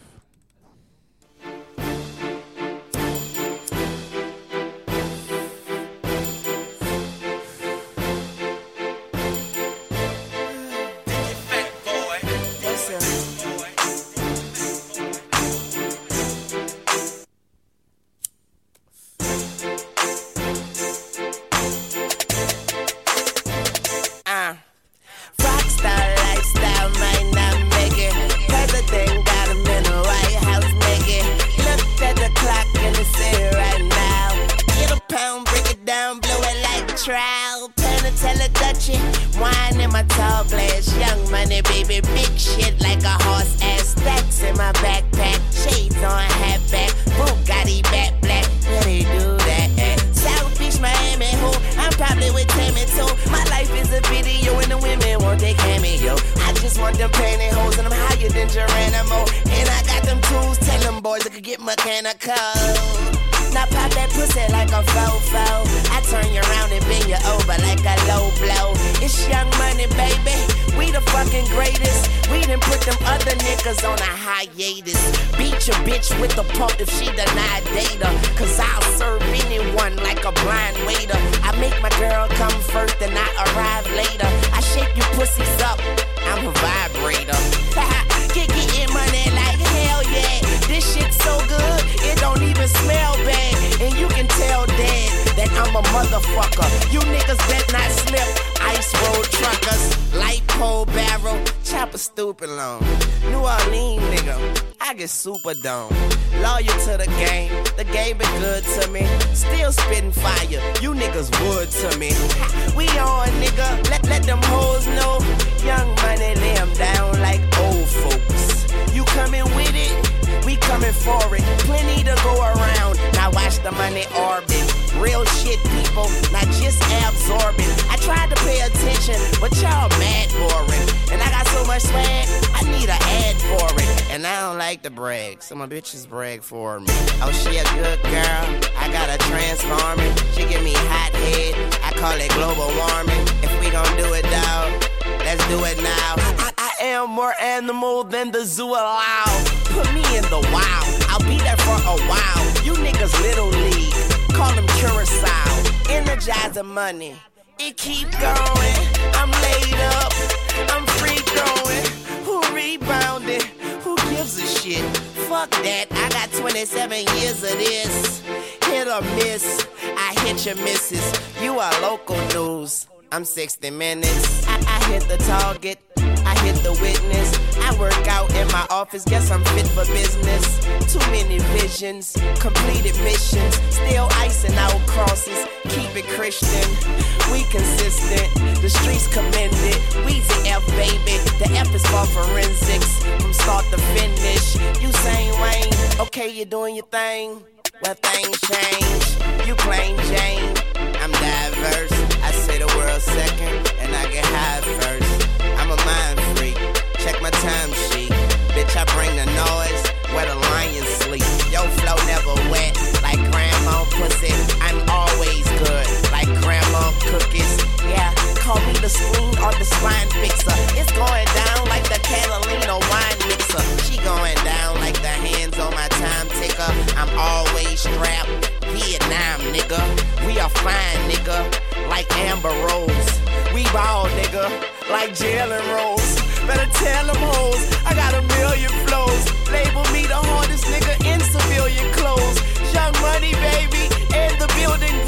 Superdome, loyal to the game been good to me. Still spitting fire, you niggas wood to me. We on, nigga, let them hoes know. Young money lay them down like old folks. You coming with it? We coming for it. Plenty to go around. Now watch the money orbit. Real shit, people, not just absorbing. I tried to pay attention, but y'all mad boring. And I got so much swag, I need an ad for it. And I don't like to brag, so my bitches brag for me. Oh, she a good girl, I gotta transform it. She give me hot head, I call it global warming. If we gon' do it, dawg, let's do it now. I am more animal than the zoo allow. Put me in the wild, I'll be there for a while. You niggas little league, call them Curacao. Energizing money, it keep going. I'm laid up, I'm free throwing. Who rebounded? Who gives a shit? Fuck that, I got 27 years of this. Hit or miss, I hit your misses. You are local news, I'm 60 minutes. I hit the target, I hit the witness. I work out in my office, guess I'm fit for business. Too many visions, completed missions. Still icing out crosses, keep it Christian. We consistent, the streets commend it. Weezy F, baby, the F is for forensics. From start to finish, Usain Wayne. Okay, you're doing your thing, well things change. You plain Jane, I'm diverse. I say the world second, and I get high first. I'm a mind freak, check my time sheet. Bitch, I bring the noise where the lions sleep. Yo flow never wet, like grandma pussy. I'm always good, like grandma cookies. Yeah, call me the spoon or the spine fixer. It's going down like the Catalina wine mixer. She going down like the hands on my time ticker. I'm always strapped, Vietnam nigga. We are fine nigga, like Amber Rose. We ball nigga, like Jalen Rose. Better tell them hoes, I got a million flows. Label me the hardest nigga in civilian clothes. Young money baby, and the building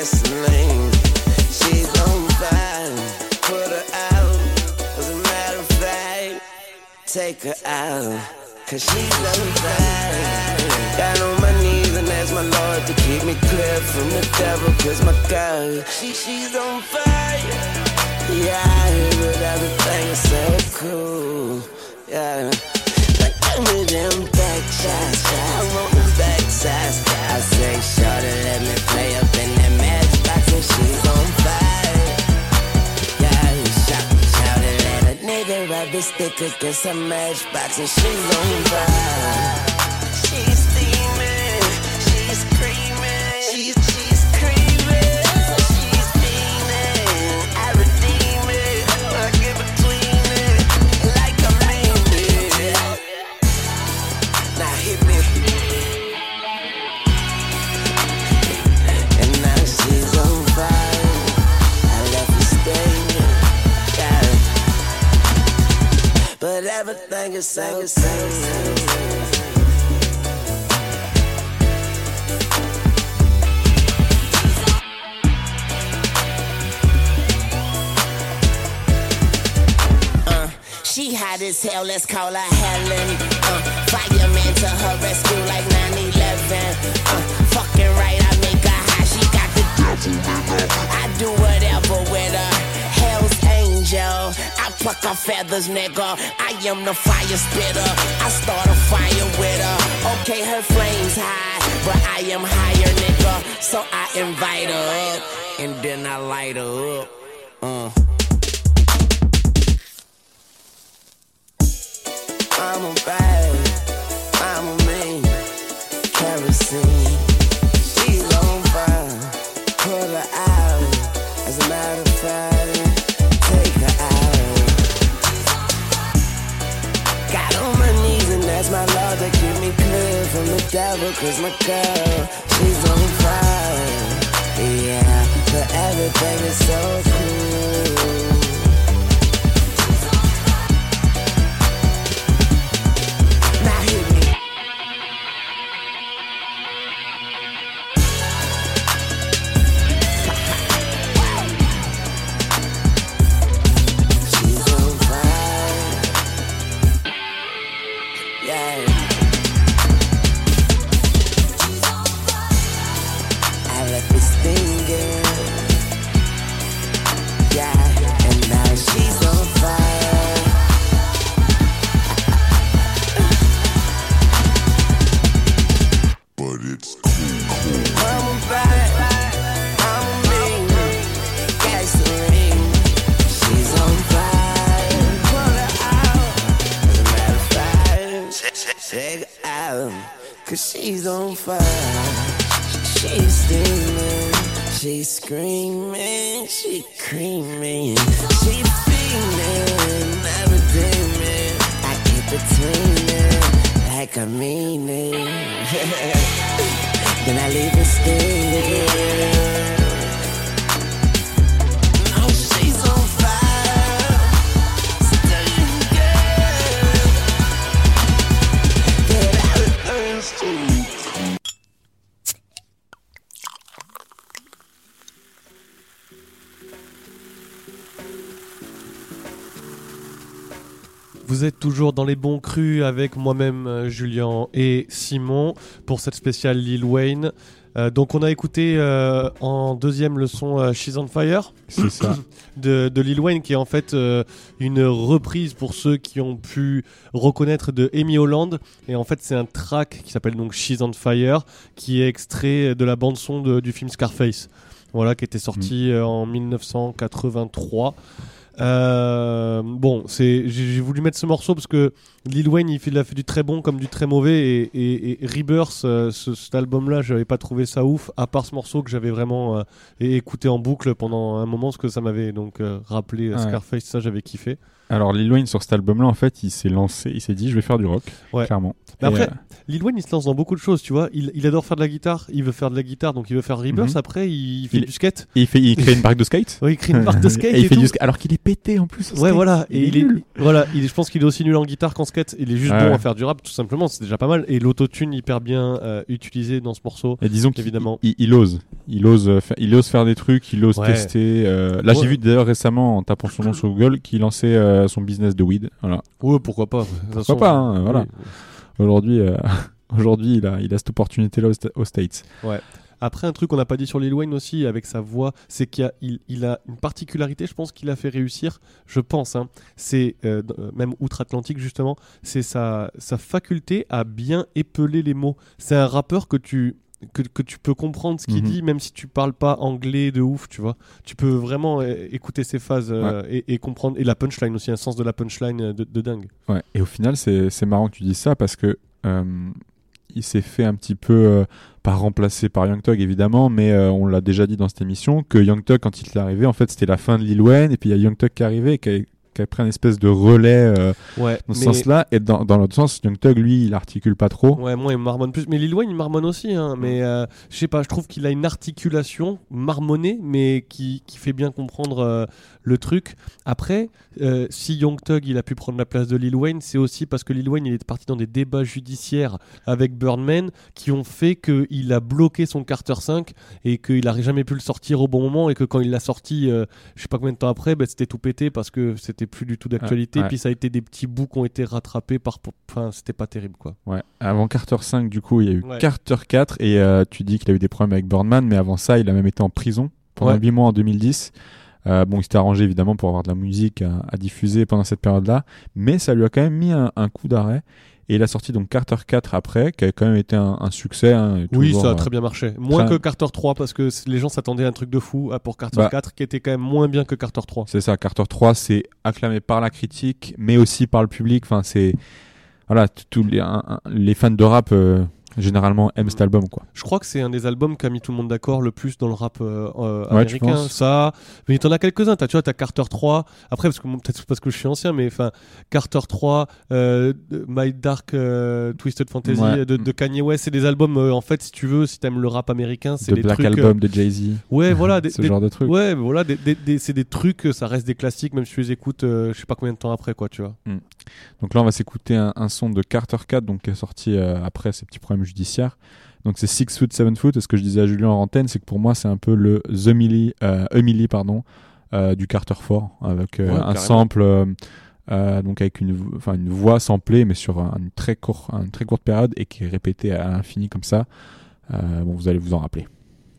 gasoline. She's on fire, put her out. As a matter of fact, take her out, cause she's on fire. Got on my knees and ask my Lord to keep me clear from the devil, cause my girl, she's on fire. Yeah, but everything is so cool. Yeah, like give me them back shots. I want them back shots. I say, shorty, let me play up in that matchbox, and she's on fire. Yeah, shorty, let a nigga rub his stick against a matchbox, and she's on fire. She's steaming, she's creaming, she's creaming, she's steaming. I redeem it, I get between it, like I mean it. Now hit me. And now she's on fire. I left her staying, yeah. But everything is so. She hot as hell, let's call her Helen. Fireman to her rescue like 9/11. Fucking right, I make her high, she got the devil with her. I do whatever with her. Hell's angel, I pluck her feathers, nigga. I am the fire spitter, I start a fire with her. Okay, her flame's high, but I am higher, nigga. So I invite her up, and then I light her up. I'm a bad, I'm a mean, kerosene. She's on fire, put her out. As a matter of fact, take her out. Got on my knees and ask my Lord to keep me clear from the devil, cause my girl, she's on fire. Yeah, but everything is so cool. She's on fire, she's steaming, she's screaming, she creaming, she feeling, never dreaming. I keep between it, like I mean it. Then I leave it stinging. Oh, she's on fire, stinging. That everything's too. Vous êtes toujours dans les bons crus avec moi-même, Julien et Simon pour cette spéciale Lil Wayne. Donc on a écouté en deuxième leçon She's on Fire. C'est ça. de Lil Wayne, qui est en fait une reprise pour ceux qui ont pu reconnaître de Amy Holland. Et en fait c'est un track qui s'appelle donc She's on Fire, qui est extrait de la bande son du film Scarface. Voilà, qui était sorti en 1983. Bon, j'ai voulu mettre ce morceau parce que Lil Wayne il a fait du très bon comme du très mauvais, et Rebirth, cet album-là, j'avais pas trouvé ça ouf, à part ce morceau que j'avais vraiment écouté en boucle pendant un moment, parce que ça m'avait donc rappelé Scarface, ça j'avais kiffé. Alors Lil Wayne sur cet album-là, en fait, il s'est lancé, il s'est dit, je vais faire du rock, clairement. Mais après, Lil Wayne, il se lance dans beaucoup de choses, tu vois. Il adore faire de la guitare, il veut faire de la guitare, donc il veut faire Rebirth. Après, il fait du skate. Il crée une marque de skate. Oui, il crée une marque de skate. Et il fait du skate, alors qu'il est pété en plus. Ouais, voilà. Et je pense qu'il est aussi nul en guitare qu'en skate. Il est juste bon à faire du rap, tout simplement. C'est déjà pas mal. Et l'autotune hyper bien utilisé dans ce morceau. Et disons qu'évidemment, il ose faire des trucs, il ose tester. Là, j'ai vu d'ailleurs récemment en tapant son nom sur Google qu'il lançait son business de weed. Voilà. Ouais, pourquoi pas. Pourquoi pas, hein, voilà. Oui. Aujourd'hui, il a cette opportunité-là aux States. Ouais. Après, un truc qu'on n'a pas dit sur Lil Wayne aussi, avec sa voix, c'est qu'il a une particularité, je pense, qu'il a fait réussir, je pense, hein, c'est, même outre-Atlantique justement, c'est sa faculté à bien épeler les mots. C'est un rappeur que tu peux comprendre ce qu'il dit, même si tu parles pas anglais de ouf, tu vois. Tu peux vraiment écouter ses phases et comprendre. Et la punchline aussi, un sens de la punchline de dingue. Ouais. Et au final, c'est marrant que tu dises ça parce que il s'est fait un petit peu pas remplacé par Young Thug évidemment, mais on l'a déjà dit dans cette émission que Young Thug, quand il est arrivé, en fait, c'était la fin de Lil Wayne, et puis il y a Young Thug qui est arrivé et qui a pris une espèce de relais dans ce sens-là, et dans l'autre sens, Young Thug, lui, il articule pas trop. Ouais, moi, il marmonne plus. Mais Lil Wayne, il marmonne aussi, hein. Mais je sais pas, je trouve qu'il a une articulation marmonnée, mais qui fait bien comprendre le truc. Après, si Young Thug, il a pu prendre la place de Lil Wayne, c'est aussi parce que Lil Wayne, il est parti dans des débats judiciaires avec Birdman qui ont fait qu'il a bloqué son Carter 5 et qu'il n'a jamais pu le sortir au bon moment, et que quand il l'a sorti, je sais pas combien de temps après, c'était tout pété parce que c'était plus du tout d'actualité. Puis ça a été des petits bouts qui ont été rattrapés enfin, c'était pas terrible, quoi. Ouais. Avant Carter 5, du coup, il y a eu Carter 4, et tu dis qu'il a eu des problèmes avec Birdman, mais avant ça, il a même été en prison pendant 8 mois en 2010. Il s'était arrangé évidemment pour avoir de la musique à diffuser pendant cette période-là, mais ça lui a quand même mis un coup d'arrêt. Et il a sorti donc Carter 4 après, qui a quand même été un succès. Hein, oui, ça a très bien marché. Moins que Carter 3, parce que les gens s'attendaient à un truc de fou pour Carter 4, qui était quand même moins bien que Carter 3. C'est ça, Carter 3, c'est acclamé par la critique, mais aussi par le public. Enfin, c'est... Voilà, tous les fans de rap... généralement aiment cet album, quoi. Je crois que c'est un des albums qui a mis tout le monde d'accord le plus dans le rap américain. Ça, mais t'en as quelques-uns. Tu vois, t'as Carter 3. Après, peut-être parce que je suis ancien, mais enfin, Carter 3, My Dark Twisted Fantasy de Kanye West, c'est des albums. En fait, si tu veux, si t'aimes le rap américain, c'est des Black trucs. Album de Jay-Z. Ouais, voilà, ce genre de trucs. Ouais, voilà, c'est des trucs. Ça reste des classiques, même si tu les écoutes, je sais pas combien de temps après, quoi, tu vois. Donc là, on va s'écouter un son de Carter 4, donc qui est sorti après ces petits problèmes judiciaire. Donc c'est 6 Foot, 7 Foot, et ce que je disais à Julien en antenne, c'est que pour moi c'est un peu le Emily du Carter 4, avec un sample, donc avec une voix samplée, mais sur une très courte période, et qui est répétée à l'infini comme ça. Vous allez vous en rappeler.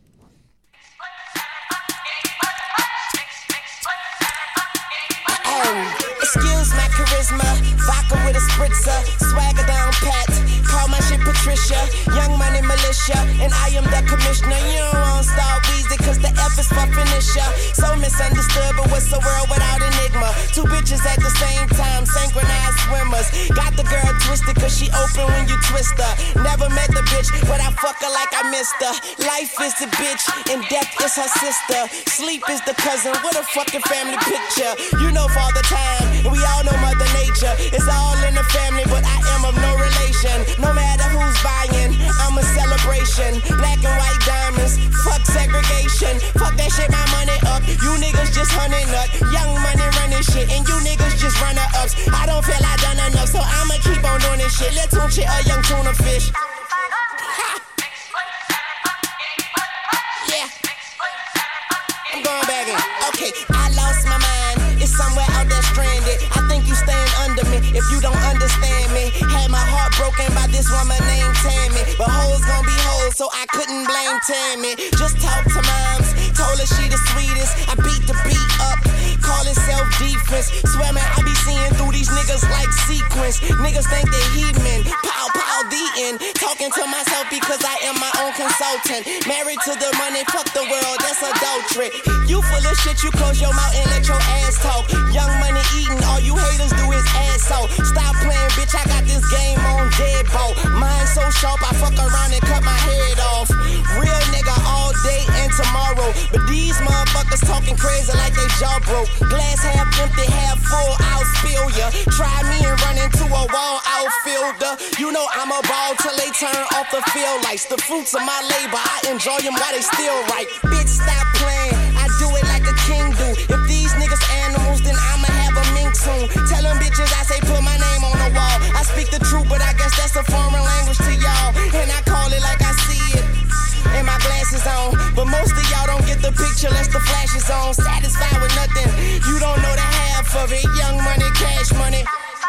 Excuse my charisma, vodka with a spritzer, swagger down pat, call my shit Patricia, young money militia, and I am the commissioner. You don't want to start Weezy cause the F is for finisher. So misunderstood, but what's the world without enigma? Two bitches at the same time, synchronized swimmers. Got the girl twisted cause she open when you twist her. Never met the bitch, but I fuck her like I missed her. Life is the bitch, and death is her sister. Sleep is the cousin, what a fucking family picture. You know Father Time, and we all know Mother Nature. It's all in the family, but I am of no relation. No matter who's buying, I'm a celebration. Black and white diamonds, fuck segregation. Fuck that shit, my money up. You niggas just hunting up. Young money running shit, and you niggas just runner ups. I don't feel I done enough, so I'ma keep on doing this shit. Let's tune shit a young tuna fish. Yeah, I'm going back in. Okay, I lost my mind. It's somewhere out there stranded. I think you stand under me if you don't understand me. Had my heart broken by this woman named Tammy, but hoes gon' be hoes, so I couldn't blame Tammy. Just talk to moms, told her she the sweetest. I beat the beat up, call it self-defense. Swear man, I be seeing through these niggas like sequence. Niggas think they heathen, pow pow the end. Talking to myself because I am my own consultant. Married to the money, fuck the world, that's adultery. You full of shit, you close your mouth and let your ass talk. Young money eating, all you haters do is ass so. Stop playing, bitch, I got this game on deadbolt. Mine so sharp, I fuck around and cut my head off. Real nigga all day and tomorrow, but these motherfuckers niggas talking crazy like they jaw broke. Glass half empty, half full, I'll spill ya. Try me and run into a wall outfielder. You know I'm a ball till they turn off the field lights. The fruits of my labor, I enjoy them while they still right. Bitch, stop playing, I do it like a king do. If these niggas animals, then I'ma have a mink soon. Tell them bitches I say put my name on the wall. I speak the truth, but I guess that's a foreign language to y'all. And I call it like I see it. And my glasses on, but most of y'all don't get the picture unless the flash is on. Satisfied with nothing, you don't know the half of it. Young money, cash money.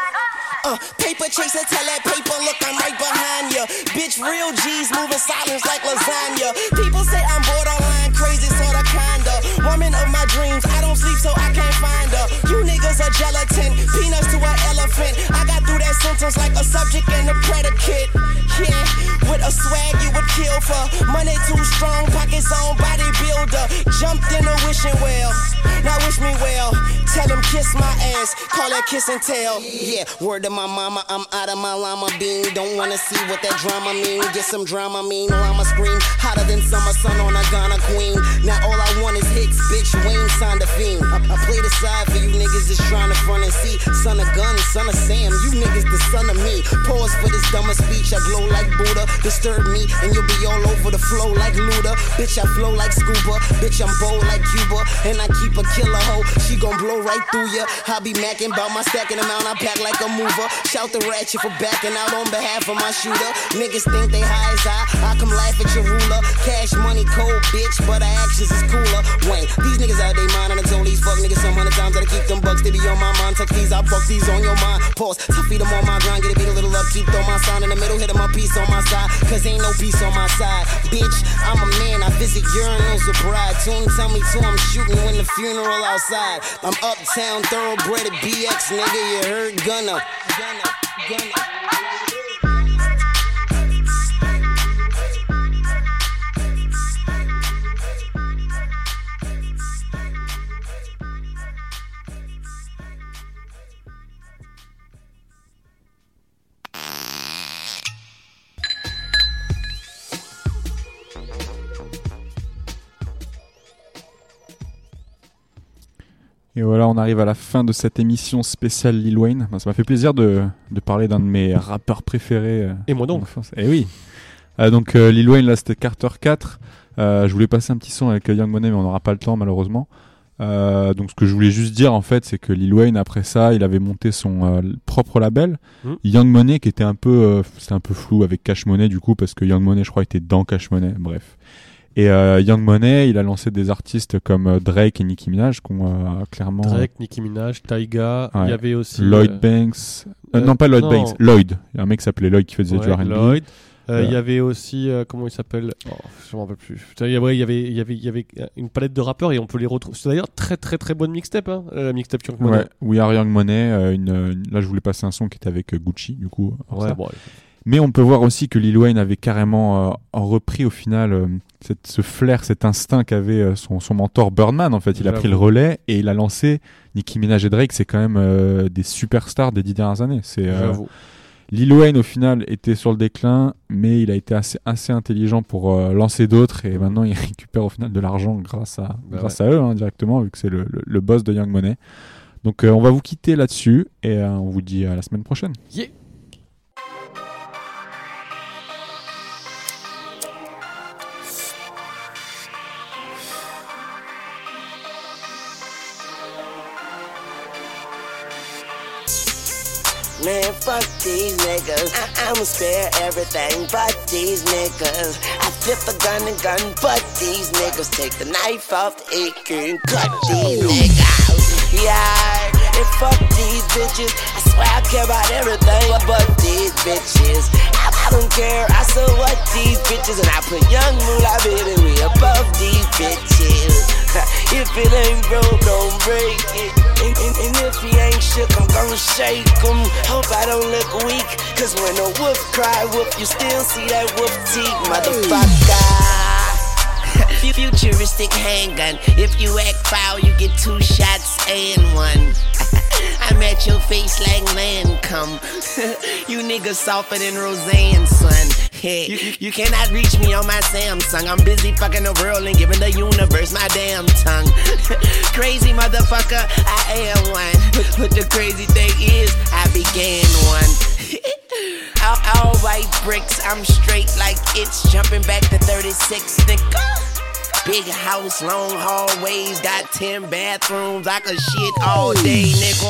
Paper chaser, tell that paper, look, I'm right behind ya. Bitch, real G's moving silence like lasagna. People say I'm borderline crazy, sorta kinda. Woman of my dreams, I don't sleep so I can't find her. You niggas are gelatin, peanuts to an elephant. I got through that sentence like a subject and a predicate. Yeah, with a swag you would kill for. Money too strong, pockets on bodybuilder. Jumped in a wishing well, now wish me well. Tell them kiss my ass, call that kiss and tell. Yeah, word to my mama, I'm out of my llama bean. Don't wanna see what that drama mean. Get some drama mean, llama scream. Hotter than summer sun on a Ghana queen. Now all I want is hits, bitch, Wayne signed a fiend. I play the side for you niggas just trying to front and see. Son of gun, son of Sam, you niggas the son of me. Pause for this dumber speech, I glow like Buddha. Disturb me and you'll be all over the flow like Luda. Bitch, I flow like scuba. Bitch, I'm bold like Cuba. And I keep a killer hoe, she gon' blow right through ya. I be macking about my stacking amount, I pack like a mover. Shout the ratchet for backing out on behalf of my shooter. Niggas think they high as I come laugh at your ruler. Cash money cold, bitch, but our actions is cooler. Wayne, these niggas out they mind, and I told these fuck niggas some 100 times that I keep them bucks, they be on my mind. Tuck these, I buck these on your mind. Pause, to feed them on my grind, get a beat a little upkeep, throw my sign in the middle, hit my piece on my side, cause ain't no peace on my side. Bitch, I'm a man, I visit urinals with bride. Tune tell me to, I'm shooting when the funeral outside. I'm uptown, thoroughbred at BX, nigga, you heard Gunna. Et voilà, on arrive à la fin de cette émission spéciale Lil Wayne. Ben, ça m'a fait plaisir de parler d'un de mes rappeurs préférés. Et moi donc. Et oui. Donc Lil Wayne, là c'était Carter 4. Je voulais passer un petit son avec Young Money, mais on n'aura pas le temps malheureusement. Donc ce que je voulais juste dire en fait, c'est que Lil Wayne après ça, il avait monté son propre label, Young Money, qui était un peu, c'était un peu flou avec Cash Money du coup, parce que Young Money, je crois, était dans Cash Money. Bref. Et Young Money, il a lancé des artistes comme Drake et Nicki Minaj, qui ont clairement... Drake, Nicki Minaj, Tyga, il y avait aussi... Lloyd Banks... non, pas Lloyd Banks, Lloyd. Il y a un mec qui s'appelait Lloyd qui faisait du R&B. Lloyd. Il y avait aussi... comment il s'appelle, je m'en rappelle plus. Il y avait une palette de rappeurs et on peut les retrouver. C'est d'ailleurs très très très bonne mixtape, hein, la mixtape Young Money. Ouais, We Are Young Money. Là, je voulais passer un son qui était avec Gucci, du coup. Ouais, bon, mais on peut voir aussi que Lil Wayne avait carrément repris au final ce flair, cet instinct qu'avait son mentor Birdman. En fait, il a pris le relais et il a lancé Nicki Minaj et Drake. C'est quand même des superstars des 10 dernières années. Lil Wayne au final était sur le déclin, mais il a été assez intelligent pour lancer d'autres et maintenant il récupère au final de l'argent grâce à eux, hein, directement, vu que c'est le boss de Young Money. Donc on va vous quitter là-dessus et on vous dit à la semaine prochaine. Yeah. Man, fuck these niggas. I'ma spare everything but these niggas. I flip a gun and gun, but these niggas take the knife off the AK and cut these niggas. Yeah, and fuck these bitches. I swear I care about everything but these bitches. I don't care, I so what these bitches. And I put young moolah baby way above these bitches. If it ain't broke, don't break it. And if he ain't shook, I'm gon' shake him. Hope I don't look weak, cause when a wolf cry wolf, you still see that wolf teeth, motherfucker. Futuristic handgun. If you act foul, you get 2 shots and 1. I'm at your face like Lancome. You niggas softer than Roseanne, son. You cannot reach me on my Samsung. I'm busy fucking the world and giving the universe my damn tongue. Crazy motherfucker, I am one. But the crazy thing is, I began one. all white bricks, I'm straight like it's jumping back to 36, nigga. Big house, long hallways, got 10 bathrooms. I could shit all day,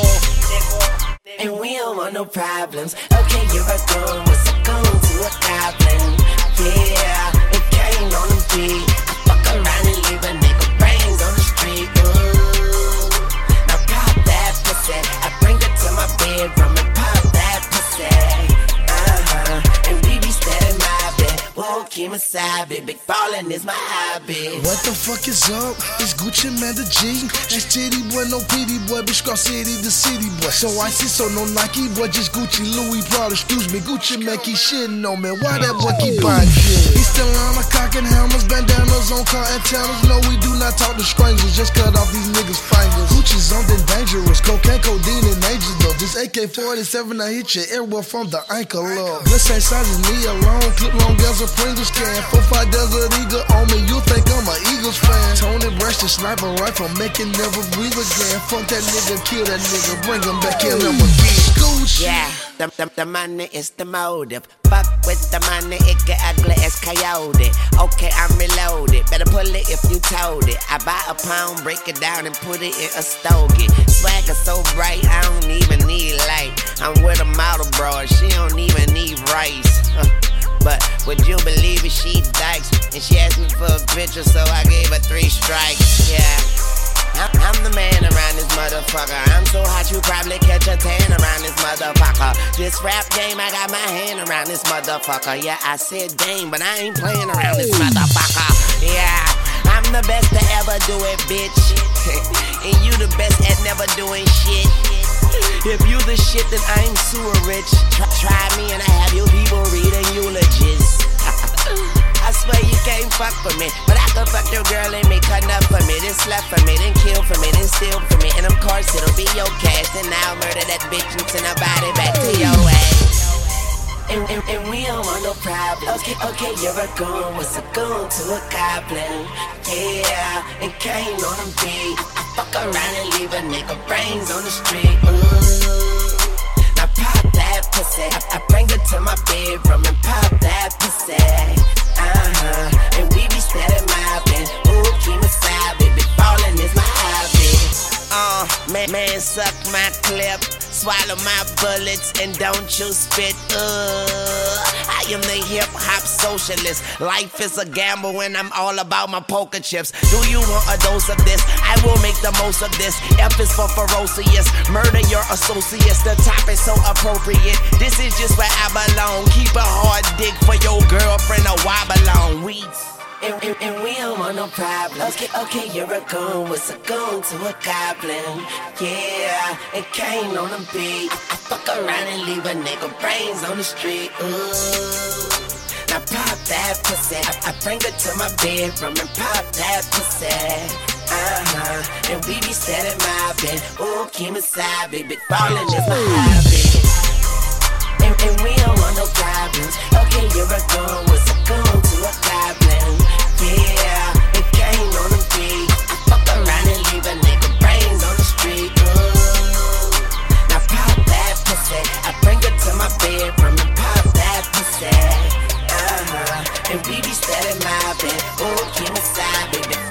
nigga. And we don't want no problems. Okay, you're a gun, what's a gun to a goblin? Yeah, it came on the beat. I fuck around and leave a nigga brains on the street. Ooh. Now pop that pussy. I bring it to my bedroom and pop that pussy. And we be steady mobbing. Won't keep my side, big ballin' is my hobby. What the fuck is up? It's Gucci Man the G. It's Titty Boy, no pity boy, bitch Scar City the city boy. So I see, so no Nike boy, just Gucci, Louis Prada, excuse me. Gucci Man keep shitting on me. Why that boy keep buying shit? He still on my cock and hammers, bandanas on car antennas. No, we do not talk to strangers, just cut off these niggas' fingers. Gucci's something dangerous, cocaine, codeine, and angels though. This AK-47, I hit you everywhere from the ankle up. This ain't sizes me alone, clip long as a Pringles can. 4-5 Desert Eagle on me, you think I'm an Eagles fan. Tony Brash, the sniper rifle, make it never breathe again. Fuck that nigga, kill that nigga, bring him back in him again. Gucci. Yeah, the money is the motive. Fuck with the money, it get ugly as coyote. Okay, I'm reloaded, better pull it if you told it. I buy a pound, break it down and put it in a stogie. Swagger so bright, I don't even need light. I'm with a model broad, she don't even need rice. But would you believe it, she dykes. And she asked me for a picture, so I gave her 3 strikes, yeah. I'm the man around this motherfucker. I'm so hot you probably catch a tan around this motherfucker. This rap game, I got my hand around this motherfucker. Yeah, I said game, but I ain't playing around this motherfucker. Yeah, I'm the best to ever do it, bitch. And you the best at never doing shit. If you the shit, then I'm sewer rich. Try me and I have you people reading eulogies. I swear you can't fuck with me, but I can fuck your girl and make her nut for me, then slut for me, then kill for me, then steal for me. And of course it'll be your cash, then I'll murder that bitch and send her body back to your ass. And we don't want no problems. Okay, you're a goon, what's a goon to a goblin? Yeah, and came on them beat. I fuck around and leave a nigga brains on the street. Ooh. Now pop that pussy. I bring it to my bedroom and pop that pussy. And we be steady mobbing. Ooh, keep my side, baby, ballin' is my hobby. Man, suck my clip, swallow my bullets, and don't you spit. I am the hip-hop socialist. Life is a gamble and I'm all about my poker chips. Do you want a dose of this? I will make the most of this. F is for ferocious, murder your associates. The top is so appropriate. This is just where I belong. Keep a hard dick for your girlfriend or wobble on. And we don't want no problems. Okay, you're a goon, what's a goon to a goblin? Yeah, and came on the beat. I fuck around and leave a nigga brains on the street. Ooh. Now pop that pussy. I bring her to my bedroom and pop that pussy. And we be steady mobbing. Ooh, keep my side, baby, ballin' is my hobby. And we don't want no problems. Okay, you're a goon, what's a goon to a goblin? Yeah, it came on the beat. I fuck around and leave a nigga brains on the street. Ooh. Now pop that pussy. I bring her to my bedroom and pop that pussy. And we be steady mobbing. Ooh, keep my side, baby.